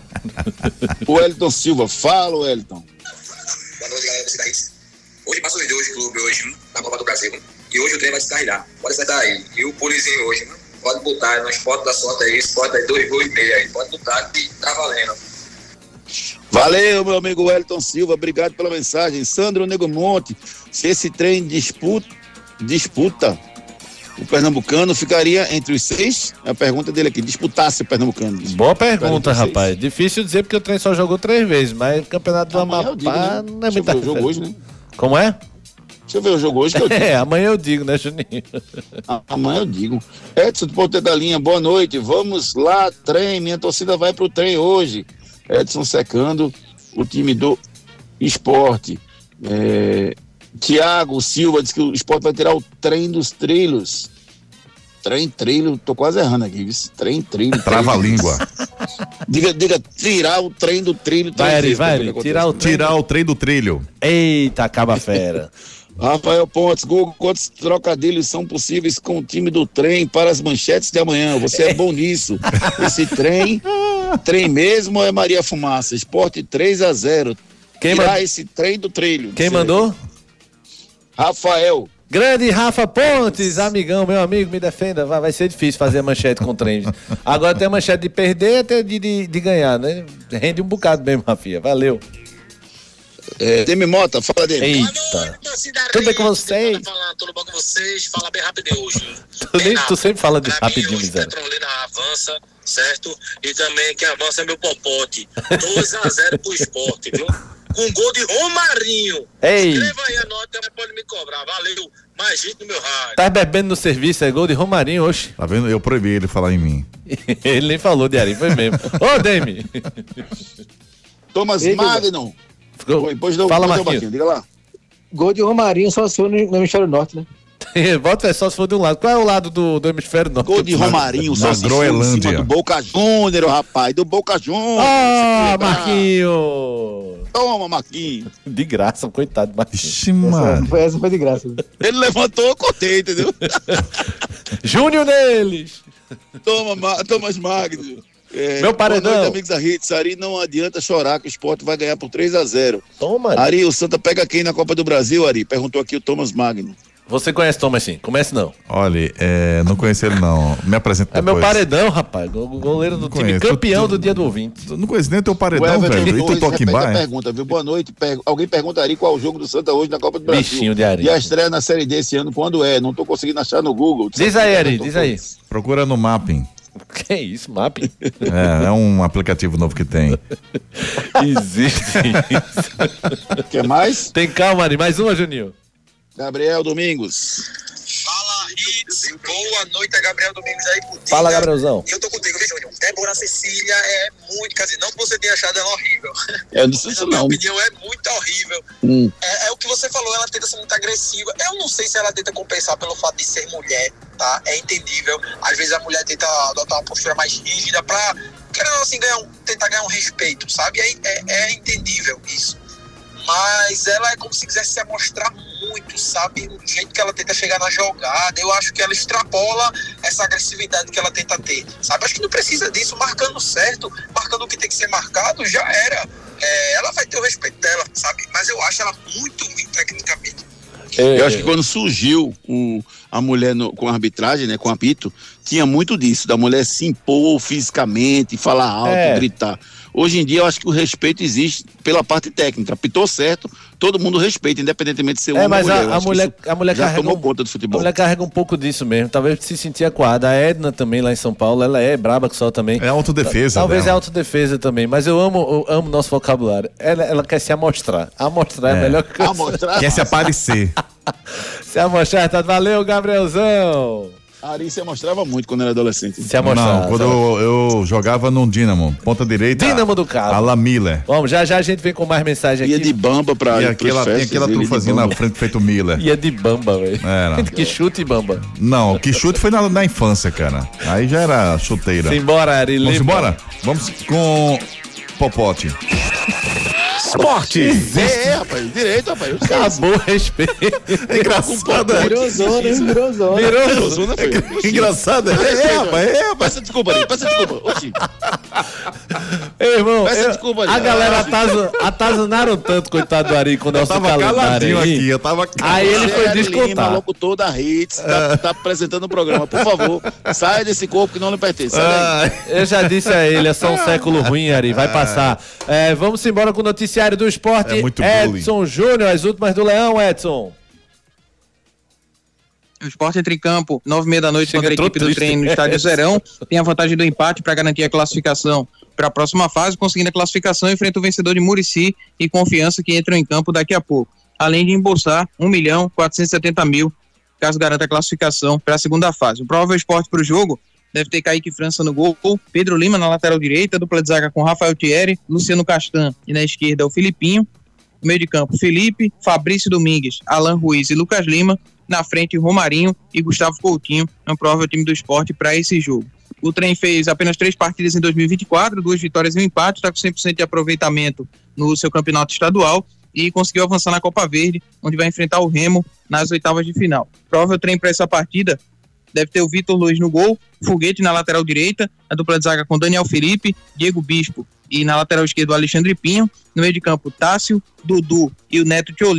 O Wellington Silva, fala, Wellington.
Boa noite, galera do Cidades. Hoje passa os dois clubes hoje, na Copa do Brasil. E hoje o trem vai descarrilhar. Pode acertar aí. E o Polizinho hoje, mano, pode botar no esporte da sorte aí, esporte aí, dois gols e meio aí. Pode botar que tá valendo.
Valeu, meu amigo Wellington Silva. Obrigado pela mensagem. Sandro Nego Monte, se esse trem disputa, disputa o Pernambucano, ficaria entre os seis? É a pergunta dele aqui. Disputasse o Pernambucano.
Boa pergunta, rapaz. Difícil dizer porque o trem só jogou três vezes, mas o campeonato do Amapá
digo, né?
não é muita
Deixa eu ver o jogo hoje, né?
Como é?
Deixa eu ver o jogo hoje que eu digo.
É, amanhã eu digo, né, Juninho?
Amanhã eu digo. Edson do Ponte da Linha, boa noite. Vamos lá, trem. Minha torcida vai pro trem hoje. Edson secando o time do Esporte. É... Tiago Silva diz que o Esporte vai tirar o trem dos trilhos. Trem, trilho, tô quase errando aqui. Trem, trilho.
Trava
trem,
a língua.
Diga, diga, tirar o trem do trilho.
Vai, Ari, vai, Ari, tirar o trem.
Tirar o trem do trilho.
Eita, acaba fera.
Rafael Pontes, Google, quantos trocadilhos são possíveis com o time do trem para as manchetes de amanhã? Você é bom nisso. Esse trem, trem mesmo ou é Maria Fumaça? Esporte três a zero.
Quem
Tirar
mand...
esse trem do trilho.
Quem mandou?
Rafael.
Grande Rafa Pontes, amigão, meu amigo, me defenda. Vai, vai ser difícil fazer a manchete com trem. Agora tem a manchete de perder até de, de, de ganhar, né? Rende um bocado mesmo, Rafinha. Valeu.
É, Demi Mota, fala Demi.
Eita. Tudo bem com vocês?
Falando, tudo bom com vocês? Fala bem rápido hoje.
Tu, nem, tu sempre fala de rapidinho, miséria.
Petrolina avança, certo? E também quem avança é meu popote. dois a zero pro Sport, viu? Com gol de Romarinho.
Ei.
Escreva aí a nota, pode me cobrar. Valeu. Mais gente no meu rádio.
Tá bebendo no serviço, é gol de Romarinho, oxe.
Tá vendo? Eu proibi ele falar em mim.
Ele nem falou de Ari, foi mesmo. Ô, Demi.
Thomas Magno.
Depois do, Fala, depois Marquinhos.
Diga lá.
Gol de Romarinho só se for no, no hemisfério norte, né?
Bota é só se for de um lado. Qual é o lado do, do hemisfério norte?
Gol de Romarinho, só se for em cima do Boca Júnior, rapaz. Do Boca Júnior.
Ah, oh, Marquinhos.
Toma, Marquinhos.
De graça, coitado, Marquinhos.
Ixi, mano. Essa foi, essa foi de graça.
Ele levantou, eu contei, entendeu?
Júnior neles.
Toma, Thomas Magno. É,
Meu paredão.
Boa noite, amigos da Hits. Ari, não adianta chorar que o Sport vai ganhar por três a zero.
Toma.
Ari, o Santa pega quem na Copa do Brasil, Ari? Perguntou aqui o Thomas Magno.
Você conhece Thomas, sim? Comece não.
Olha, é, não conheço ele não. Me apresenta depois.
É meu paredão, rapaz. O goleiro do não time, conheço. Campeão tu, tu, do dia do ouvinte.
Não conheço nem o teu paredão, velho. E tu toca em bar,
pergunta, viu? Boa noite. Per... Alguém pergunta, Ari, qual é o jogo do Santa hoje na Copa do Brasil?
Bichinho de Ari.
E a estreia na Série D esse ano, quando é? Não tô conseguindo achar no Google.
Diz aí, Ari, diz aí.
Procura no Mapping.
Que isso, Mapping?
É, é um aplicativo novo que tem.
Existe isso.
Quer mais?
Tem calma, Ari. Mais uma, Juninho.
Gabriel Domingos.
Fala, Hits. Boa noite, é Gabriel Domingos aí por dia.
Fala, Gabrielzão.
Eu tô contigo, viu, Júnior? Débora Cecília é muito, quer dizer, não que você tenha achado ela horrível.
Eu não sei se não.
Na minha opinião, é muito horrível.
Hum.
É, é o que você falou, ela tenta ser muito agressiva. Eu não sei se ela tenta compensar pelo fato de ser mulher, tá? É entendível. Às vezes a mulher tenta adotar uma postura mais rígida pra, querendo assim, ganhar um, tentar ganhar um respeito, sabe? É, é, é entendível isso. Mas ela é como se quisesse se amostrar muito, sabe? O jeito que ela tenta chegar na jogada, eu acho que ela extrapola essa agressividade que ela tenta ter, sabe? Acho que não precisa disso, marcando certo, marcando o que tem que ser marcado, já era. É, ela vai ter o respeito dela, sabe? Mas eu acho ela muito ruim tecnicamente.
Eu acho que quando surgiu o, a mulher no, com a arbitragem, né, com o apito, tinha muito disso, da mulher se impor fisicamente, falar alto, é. gritar. Hoje em dia eu acho que o respeito existe pela parte técnica. Apitou certo, todo mundo respeita, independentemente de ser homem
é, mas
ou mulher.
A, a mulher, a mulher
já
carrega
tomou
um,
conta do futebol.
A mulher carrega um pouco disso mesmo, talvez se sentir acuada. A Edna também lá em São Paulo, ela é braba que só também.
É autodefesa.
Talvez
dela.
é autodefesa também, mas eu amo eu amo nosso vocabulário. Ela, ela quer se amostrar. Amostrar é, é melhor que
amostrar.
Quer se aparecer.
Se amostrar, tá? Valeu, Gabrielzão.
A Ari se amostrava muito quando era adolescente.
Se amostrava.
Não, quando eu, eu jogava no Dínamo, ponta direita.
Dínamo do Cabo.
A La Miller.
Vamos, já já a gente vem com mais mensagem aqui.
Ia de bamba pra...
E aquela, tem aquela trufazinha na frente feito Miller.
Ia de bamba, velho.
Era.
Que chute e bamba.
Não, que chute foi na, na infância, cara. Aí já era chuteira.
Simbora, Ari.
Vamos embora? Vamos com Popote.
Esporte!
É, rapaz, direito, rapaz.
Acabou o respeito.
É engraçado.
Virou zona, virou zona.
Virou zona,
é engraçado. É, é, rapaz, é, rapaz.
Peça desculpa, Ari, peça desculpa. Oxi.
Ei, irmão,
peça
eu,
desculpa, Ari.
A galera atazo, atazonaram tanto, coitado do Ari, com o nosso calendário aí.
Aqui, eu tava calado.
Aí ele foi descontar.
Locutor da Hits, tá, tá apresentando o programa. Por favor, saia desse corpo que não lhe pertence.
Ah, eu já disse a ele, é só um século ruim, Ari, vai passar. É, vamos embora com o noticiário do esporte.
É muito
Edson bullying. Júnior, as últimas do Leão, Edson.
O Sport entra em campo, nove e meia da noite,
Chega
contra a equipe
triste.
do Trem no estádio Zerão. Tem a vantagem do empate para garantir a classificação para a próxima fase. Conseguindo a classificação, enfrenta o vencedor de Muricy e Confiança, que entram em campo daqui a pouco. Além de embolsar um milhão quatrocentos e setenta mil, caso garanta a classificação para a segunda fase. O provável Sport para o jogo deve ter Kaique França no gol, Pedro Lima na lateral direita, dupla de zaga com Rafael Thierry, Luciano Castan e na esquerda o Filipinho. No meio de campo, Felipe, Fabrício Domingues, Alan Ruiz e Lucas Lima. Na frente, Romarinho e Gustavo Coutinho, é um provável time do Sport para esse jogo. O Trem fez apenas três partidas em dois mil e vinte e quatro, duas vitórias e um empate, está com cem por cento de aproveitamento no seu campeonato estadual e conseguiu avançar na Copa Verde, onde vai enfrentar o Remo nas oitavas de final. Provável Trem para essa partida deve ter o Vitor Luiz no gol, Foguete na lateral direita, a dupla de zaga com Daniel Felipe, Diego Bispo e na lateral esquerda o Alexandre Pinho. No meio de campo, Tássio, Dudu e o Neto Tiolinha.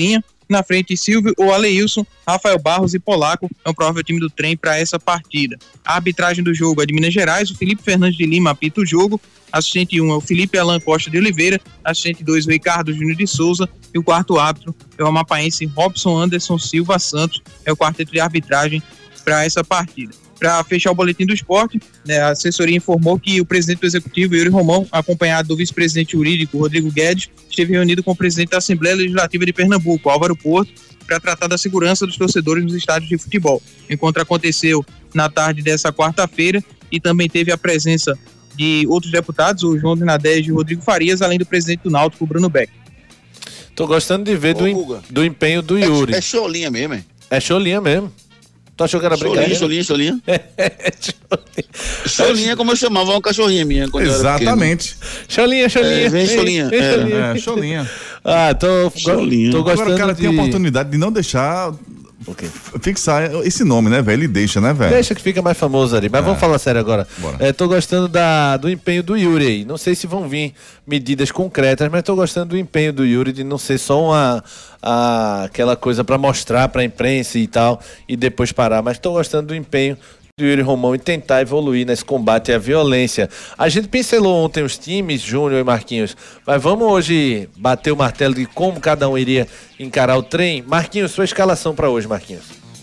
Na frente, Silvio ou Aleilson, Rafael Barros e Polaco é o provável time do trem para essa partida. A arbitragem do jogo é de Minas Gerais, o Felipe Fernandes de Lima apita o jogo, assistente um é o Felipe Alan Costa de Oliveira, assistente dois o Ricardo Júnior de Souza e o quarto árbitro é o amapaense Robson Anderson Silva Santos, é o quarteto de arbitragem para essa partida. Para fechar o boletim do esporte, né, a assessoria informou que o presidente do executivo, Yuri Romão, acompanhado do vice-presidente jurídico, Rodrigo Guedes, esteve reunido com o presidente da Assembleia Legislativa de Pernambuco, Álvaro Porto, para tratar da segurança dos torcedores nos estádios de futebol. O encontro aconteceu na tarde dessa quarta-feira e também teve a presença de outros deputados, o João Dinadés e o Rodrigo Farias, além do presidente do Náutico, o Bruno Beck.
Tô gostando de ver do, em, do empenho do Yuri.
É, é cholinha mesmo, hein?
É cholinha mesmo. Tu achou que era brincadeira?
Cholinha, cholinha, cholinha. Cholinha, como eu chamava uma cachorrinha minha.
Exatamente.
Cholinha, cholinha.
É, vem cholinha.
Vem,
é.
cholinha.
É, cholinha.
Ah, tô,
cholinha.
tô gostando.
Agora o cara
de...
tem a oportunidade de não deixar
okay.
fixar esse nome, né, velho? Ele deixa, né, velho?
Deixa que fica mais famoso ali. Mas é. vamos falar sério agora. É, tô gostando da, do empenho do Yuri aí. Não sei se vão vir medidas concretas, mas tô gostando do empenho do Yuri de não ser só uma... A, aquela coisa para mostrar para a imprensa e tal, e depois parar, mas estou gostando do empenho do Yuri Romão em tentar evoluir nesse combate à violência. A gente pincelou ontem os times, Júnior e Marquinhos, mas vamos hoje bater o martelo de como cada um iria encarar o trem. Marquinhos, sua escalação para hoje, Marquinhos.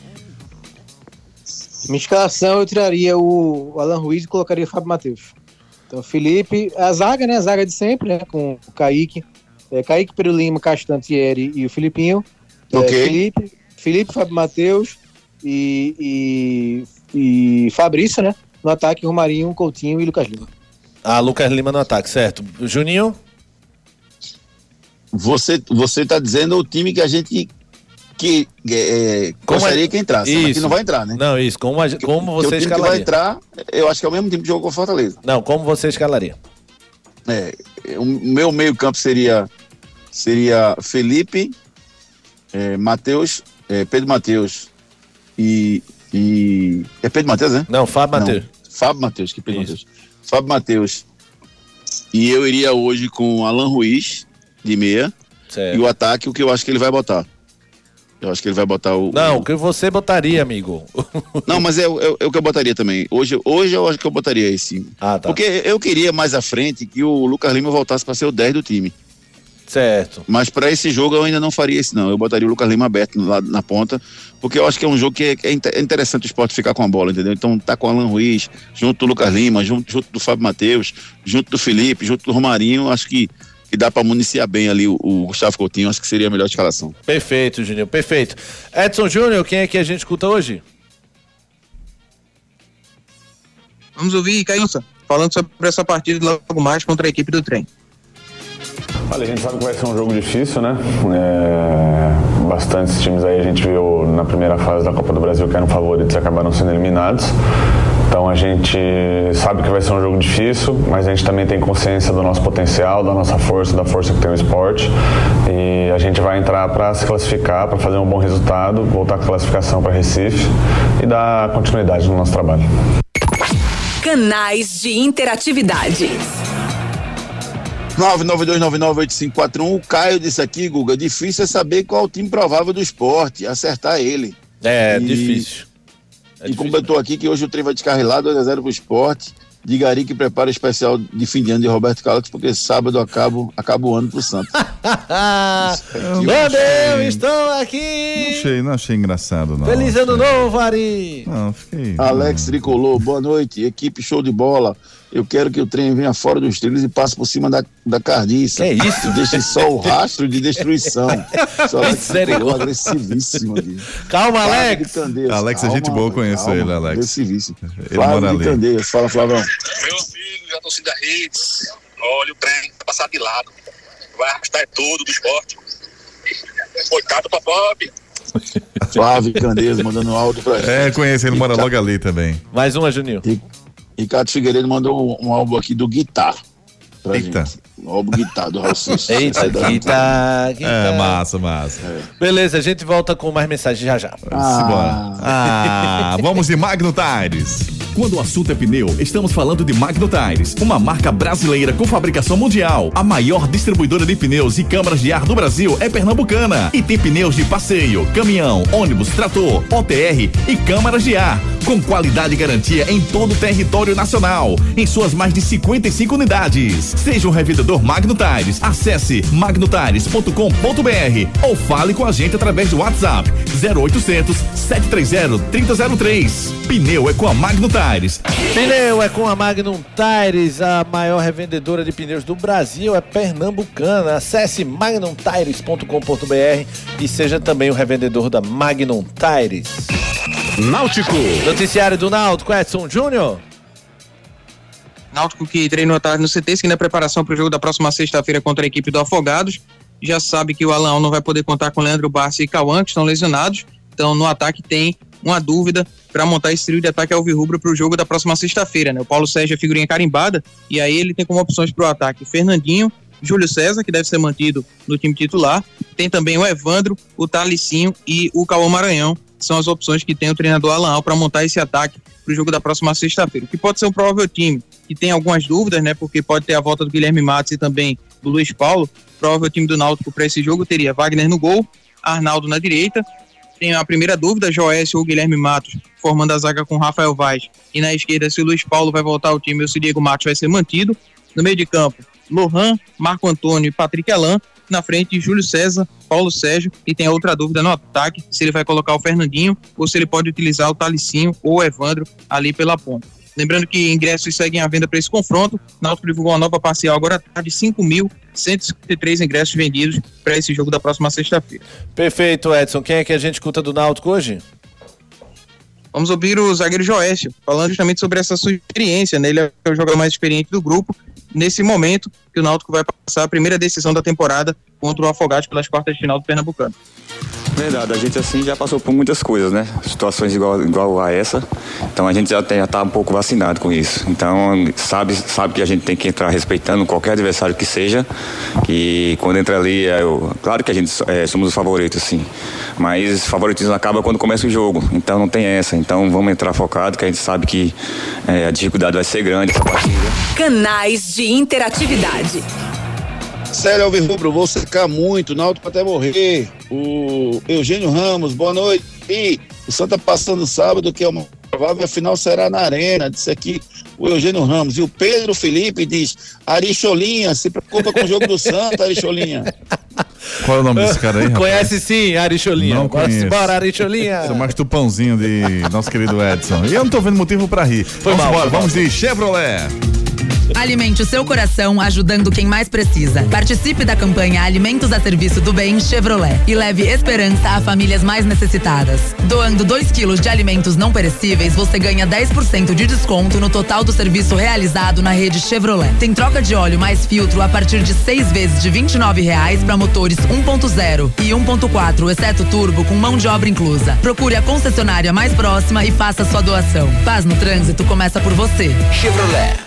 Minha escalação eu tiraria o Alan Ruiz e colocaria o Fábio Matheus. Então Felipe, a zaga, né, a zaga de sempre, né, com o Kaique, É, Kaique, Pedro Lima, Castantieri e o Filipinho.
Okay.
É, Felipe, Felipe, Fábio Matheus e, e, e Fabrício, né? No ataque, Romarinho, Coutinho e Lucas Lima.
Ah, Lucas Lima no ataque, certo. Juninho?
Você, você tá dizendo o time que a gente que, é, gostaria é? que entrasse,
isso.
Mas que não vai entrar, né?
Não, isso. Como, a, como você
que o time
escalaria?
Que vai entrar, eu acho que é o mesmo time que jogou com Fortaleza.
Não, como você escalaria?
É, o meu meio campo seria seria Felipe, é, Matheus, é, Pedro Matheus e, e é Pedro Matheus, né?
Não, Fábio Matheus.
Fábio Matheus, que Pedro Matheus. Fábio Matheus. E eu iria hoje com Alan Ruiz de meia. Certo. E o ataque, o que eu acho que ele vai botar. Eu acho que ele vai botar o...
Não,
o
o que você botaria, amigo.
Não, mas é, é, é o que eu botaria também. Hoje, hoje eu acho que eu botaria esse.
Ah, tá.
Porque eu queria mais à frente que o Lucas Lima voltasse para ser o dez do time.
Certo.
Mas para esse jogo eu ainda não faria isso, não. Eu botaria o Lucas Lima aberto lá na ponta, porque eu acho que é um jogo que é, é interessante o Sport ficar com a bola, entendeu? Então tá com o Alan Ruiz, junto do Lucas Lima, junto, junto do Fábio Matheus, junto do Felipe, junto do Romarinho, acho que que dá para municiar bem ali o, o Gustavo Coutinho, acho que seria a melhor escalação.
Perfeito, Júnior, perfeito. Edson Júnior, quem é que a gente escuta hoje?
Vamos ouvir, Caíssa, falando sobre essa partida logo mais contra a equipe do trem.
Olha, a gente sabe que vai ser um jogo difícil, né? É, bastantes times aí a gente viu na primeira fase da Copa do Brasil que eram favoritos e acabaram sendo eliminados. Então a gente sabe que vai ser um jogo difícil, mas a gente também tem consciência do nosso potencial, da nossa força, da força que tem o esporte. E a gente vai entrar para se classificar, para fazer um bom resultado, voltar com a classificação para Recife e dar continuidade no nosso trabalho.
Canais de interatividade.
nove nove dois nove nove oito cinco quatro um. O Caio disse aqui, Guga, difícil é saber qual o time provável do Esporte, acertar ele.
É,
e...
difícil. É
e completou aqui que hoje o trem vai descarrilar dois a zero pro Esporte. De Gari que prepara o especial de fim de ano de Roberto Carlos, porque sábado acabo, acaba o ano pro Santos.
Meu Deus, estou aqui!
Não achei, não achei engraçado, não.
Feliz ano novo, Ari!
Não, fiquei...
Alex Tricolor, boa noite, equipe show de bola. Eu quero que o trem venha fora dos trilhos e passe por cima da, da carniça.
Que é isso?
Deixe só o rastro de destruição. Só
Sério?
Agressivíssimo aqui.
Calma, Alex.
Candeias,
Alex é
calma,
gente boa, conheço
calma,
ele, Alex.
Agressivíssimo.
Ele
Flávio
mora
de
ali.
Candeias, fala, Flavão.
Meu amigo, já torcida Hits, olha o trem, vai passar de lado. Vai arrastar tudo do Esporte. Coitado pra Bob.
Flávio de Candeias mandando áudio pra gente.
É, conheço, ele mora logo ali também.
Mais uma, Juninho.
E, Ricardo Figueiredo mandou um, um álbum aqui do Guitar pra
Eita.
gente. Um álbum Guitar do Raul Seixas.
Eita, guitarra, guitarra.
É, massa, massa.
É.
Beleza, a gente volta com mais mensagens já já.
Ah, ah vamos de Magno Tires.
Quando o assunto é pneu, estamos falando de Magno Tires, uma marca brasileira com fabricação mundial. A maior distribuidora de pneus e câmaras de ar do Brasil é pernambucana e tem pneus de passeio, caminhão, ônibus, trator, O T R e câmaras de ar, com qualidade e garantia em todo o território nacional, em suas mais de cinquenta e cinco unidades. Seja um revendedor Magno Tires. Acesse magno tires ponto com ponto b r ou fale com a gente através do WhatsApp zero oitocentos, sete três zero, três zero zero três. Pneu é com a Magno Tires.
Pneu é com a Magnum Tires, a maior revendedora de pneus do Brasil, é pernambucana. Acesse magnum tires ponto com ponto b r e seja também o revendedor da Magnum Tires.
Náutico.
Noticiário do Náutico, Edson Júnior.
Náutico que treinou à tarde no C T, seguindo a preparação para o jogo da próxima sexta-feira contra a equipe do Afogados. Já sabe que o Alain não vai poder contar com Leandro Barça e Cauã, que estão lesionados. Então, no ataque tem uma dúvida para montar esse trio de ataque alvirrubro para o jogo da próxima sexta-feira, né? O Paulo Sérgio é figurinha carimbada, e aí ele tem como opções para o ataque Fernandinho, Júlio César, que deve ser mantido no time titular. Tem também o Evandro, o Talicinho e o Cauã Maranhão. São as opções que tem o treinador Alain para montar esse ataque para o jogo da próxima sexta-feira. O que pode ser um provável time que tem algumas dúvidas, né? Porque pode ter a volta do Guilherme Matos e também do Luiz Paulo. O provável time do Náutico para esse jogo teria Wagner no gol, Arnaldo na direita. Tem a primeira dúvida, Joécio ou Guilherme Matos, formando a zaga com Rafael Vaz. E na esquerda, se o Luiz Paulo vai voltar ao time ou se o Diego Matos vai ser mantido. No meio de campo, Lohan, Marco Antônio e Patrick Alain. Na frente, Júlio César, Paulo Sérgio. E tem a outra dúvida no ataque, se ele vai colocar o Fernandinho ou se ele pode utilizar o Talicinho ou o Evandro ali pela ponta. Lembrando que ingressos seguem à venda para esse confronto. Náutico divulgou uma nova parcial agora à tarde, cinco mil cento e cinquenta e três ingressos vendidos para esse jogo da próxima sexta-feira.
Perfeito, Edson. Quem é que a gente escuta do Náutico hoje?
Vamos ouvir o zagueiro Joécio, falando justamente sobre essa sua experiência, né? Ele é o jogador mais experiente do grupo, nesse momento que o Náutico vai passar a primeira decisão da temporada contra o Afogados pelas quartas de final do Pernambucano.
Verdade, a gente assim já passou por muitas coisas, né? Situações igual, igual a essa, então a gente já tem, já tá um pouco vacinado com isso. Então sabe, sabe que a gente tem que entrar respeitando qualquer adversário que seja, e quando entra ali, é, eu, claro que a gente é, somos os favoritos, sim, mas o favoritismo acaba quando começa o jogo, então não tem essa, então vamos entrar focado, que a gente sabe que é, a dificuldade vai ser grande essa partida.
Canais de interatividade.
Sério, Alvirrubro, vou secar muito, o Náutico até morrer. O Eugênio Ramos, boa noite. E o Santa passando sábado, que é uma provável, a final será na Arena. Disse aqui o Eugênio Ramos. E o Pedro Felipe diz: Aricholinha, se preocupa com o jogo do Santa, Aricholinha.
Qual é o nome desse cara aí, rapaz?
Conhece sim, Aricholinha.
Não conheço.
Bora, Aricholinha.
Sou mais tupãozinho de nosso querido Edson. E eu não tô vendo motivo pra rir.
Foi
vamos
mal,
embora,
foi
vamos
mal.
de Chevrolet.
Alimente o seu coração ajudando quem mais precisa. Participe da campanha Alimentos a Serviço do Bem Chevrolet e leve esperança a famílias mais necessitadas. Doando dois quilos de alimentos não perecíveis, você ganha dez por cento de desconto no total do serviço realizado na rede Chevrolet. Tem troca de óleo mais filtro a partir de seis vezes de vinte e nove reais para motores um ponto zero e um ponto quatro, exceto turbo, com mão de obra inclusa. Procure a concessionária mais próxima e faça sua doação. Paz no trânsito começa por você.
Chevrolet.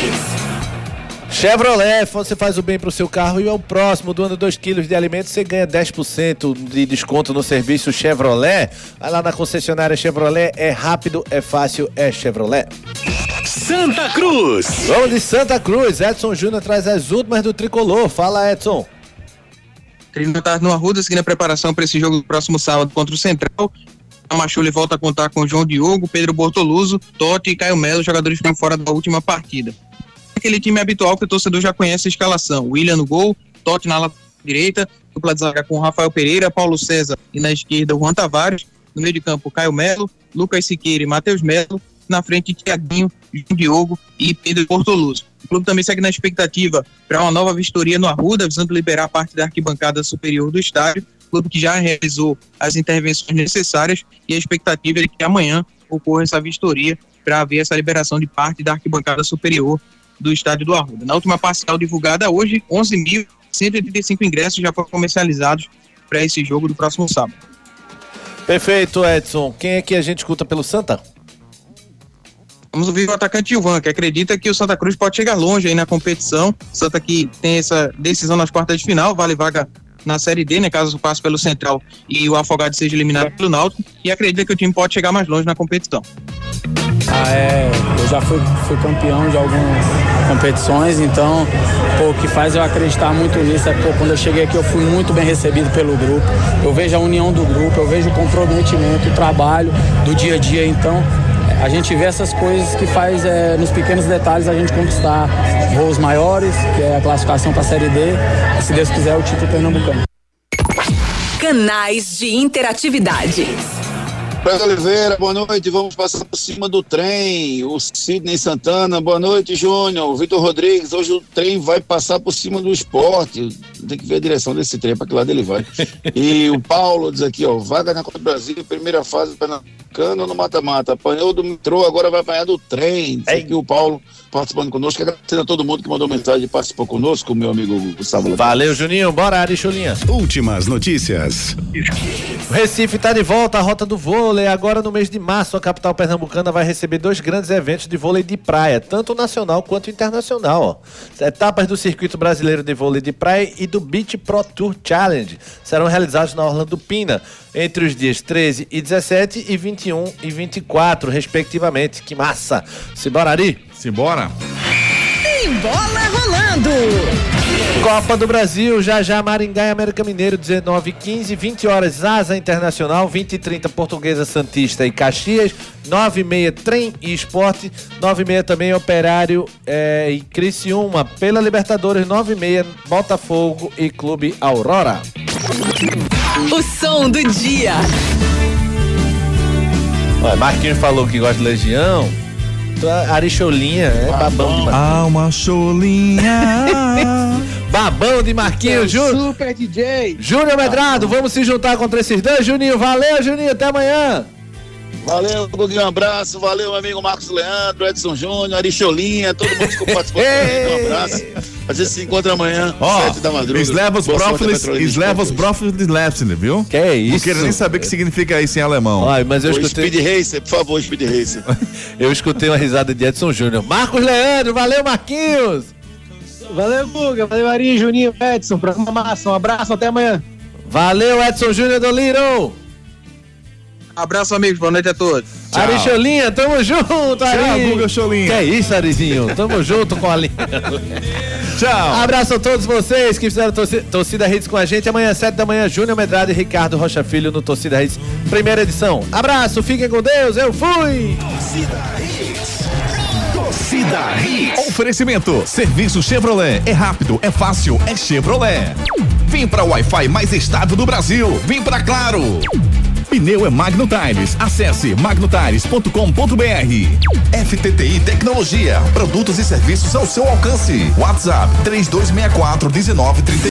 Chevrolet, você faz o bem pro seu carro e é o próximo, doando dois quilos de alimentos, você ganha dez por cento de desconto no serviço Chevrolet. Vai lá na concessionária Chevrolet, é rápido, é fácil, é Chevrolet.
Santa Cruz.
Vamos de Santa Cruz, Edson Júnior traz as últimas do Tricolor. Fala, Edson.
Treino da tarde no Arruda, seguindo a preparação para esse jogo do próximo sábado contra o Central. A Machule volta a contar com João Diogo, Pedro Bortoluso, Totti e Caio Melo, jogadores que estão fora da última partida. Aquele time habitual que o torcedor já conhece a escalação: William no gol, Totti na lateral direita, dupla de zaga com Rafael Pereira, Paulo César e na esquerda o Juan Tavares, no meio de campo Caio Melo, Lucas Siqueira e Matheus Melo, na frente Thiaguinho, João Diogo e Pedro Bortoluso. O clube também segue na expectativa para uma nova vistoria no Arruda, visando liberar parte da arquibancada superior do estádio, clube que já realizou as intervenções necessárias, e a expectativa é que amanhã ocorra essa vistoria para haver essa liberação de parte da arquibancada superior do estádio do Arruda. Na última parcial divulgada hoje, onze mil cento e oitenta e cinco ingressos já foram comercializados para esse jogo do próximo sábado.
Perfeito, Edson. Quem é que a gente escuta pelo Santa?
Vamos ouvir o atacante Ivan, que acredita que o Santa Cruz pode chegar longe aí na competição. O Santa que tem essa decisão nas quartas de final, vale vaga na Série D, né, caso passe pelo Central e o Afogados seja eliminado pelo Náutico, e acredita que o time pode chegar mais longe na competição.
Ah, é, eu já fui, fui campeão de algumas competições, então pô, o que faz eu acreditar muito nisso é, pô, quando eu cheguei aqui eu fui muito bem recebido pelo grupo, eu vejo a união do grupo, eu vejo o comprometimento, o trabalho do dia a dia, então a gente vê essas coisas que faz é, nos pequenos detalhes a gente conquistar voos maiores, que é a classificação para a Série D, e se Deus quiser o título pernambucano.
Canais de interatividade.
Pedro Oliveira, boa noite, vamos passar por cima do trem. O Sidney Santana, boa noite, Júnior. O Vitor Rodrigues, hoje o trem vai passar por cima do Esporte. Tem que ver a direção desse trem, para que lado ele vai. E o Paulo diz aqui, ó, vaga na Copa do Brasil, primeira fase pernambucano no mata-mata. Apanhou do metrô, agora vai apanhar do trem. Diz aqui o Paulo participando conosco, agradecendo a todo mundo que mandou mensagem e participou conosco, meu amigo Gustavo.
Valeu, Juninho, bora, Ari Cholinha.
Últimas notícias.
O Recife está de volta à rota do vôlei. Agora no mês de março, a capital pernambucana vai receber dois grandes eventos de vôlei de praia, tanto nacional quanto internacional. Ó. Etapas do Circuito Brasileiro de Vôlei de Praia e do Beach Pro Tour Challenge serão realizados na Orlando Pina entre os dias treze e dezessete e vinte e um e vinte e quatro, respectivamente. Que massa! Simbora, Ari?
Simbora!
Tem bola rolando!
Copa do Brasil, já já Maringá e América Mineiro, dezenove e quinze, vinte horas Asa Internacional, vinte e trinta Portuguesa Santista e Caxias, nove e meia Trem e Esporte, nove e meia também Operário é, e Criciúma, pela Libertadores, nove e meia Botafogo e Clube Aurora.
O som do dia.
Olha, Marquinhos falou que gosta de Legião. Ari Cholinha, é babão de Marquinhos.
Ah, uma cholinha.
Babão de Marquinhos, Júnior.
Super D J.
Júnior Medrado, vamos se juntar contra esses dois, Juninho. Valeu, Juninho, até amanhã.
Valeu, Guguinho, um abraço. Valeu, meu amigo Marcos Leandro, Edson Júnior, Ari Cholinha, todo mundo que participou. Um abraço. A gente se encontra amanhã,
Ó,
sete da madrugada.
Slevos Brófilis, Slevos Brófilis Lepsine, viu?
Que é isso?
Não quero nem saber o que significa isso em alemão.
Ai, mas eu
Ô,
escutei...
Speed Racer, por favor, Speed Racer.
Eu escutei uma risada de Edson Júnior. Marcos Leandro, valeu, Marquinhos.
Valeu, Guga, valeu, Ari, Juninho, Edson, programa massa, um abraço, até amanhã.
Valeu, Edson Júnior do Little.
Abraço, amigos, boa noite a todos.
Tchau. Ari Cholinha, tamo junto, Ari.
Tchau, Guga Cholinha.
Que é isso, Arizinho? Tamo junto com a linha.
Tchau.
Abraço a todos vocês que fizeram torcida, torcida Hits com a gente. Amanhã, sete da manhã, Júnior Medrado e Ricardo Rocha Filho no Torcida Hits, primeira edição. Abraço, fiquem com Deus, eu fui.
Torcida Hits. Torcida Hits.
Oferecimento. Serviço Chevrolet. É rápido, é fácil, é Chevrolet. Vem pra Wi-Fi mais estável do Brasil. Vem pra Claro. Pneu é Magno Tires. Acesse magno tires ponto com ponto br. F T T I Tecnologia. Produtos e serviços ao seu alcance. WhatsApp três dois seis quatro um nove três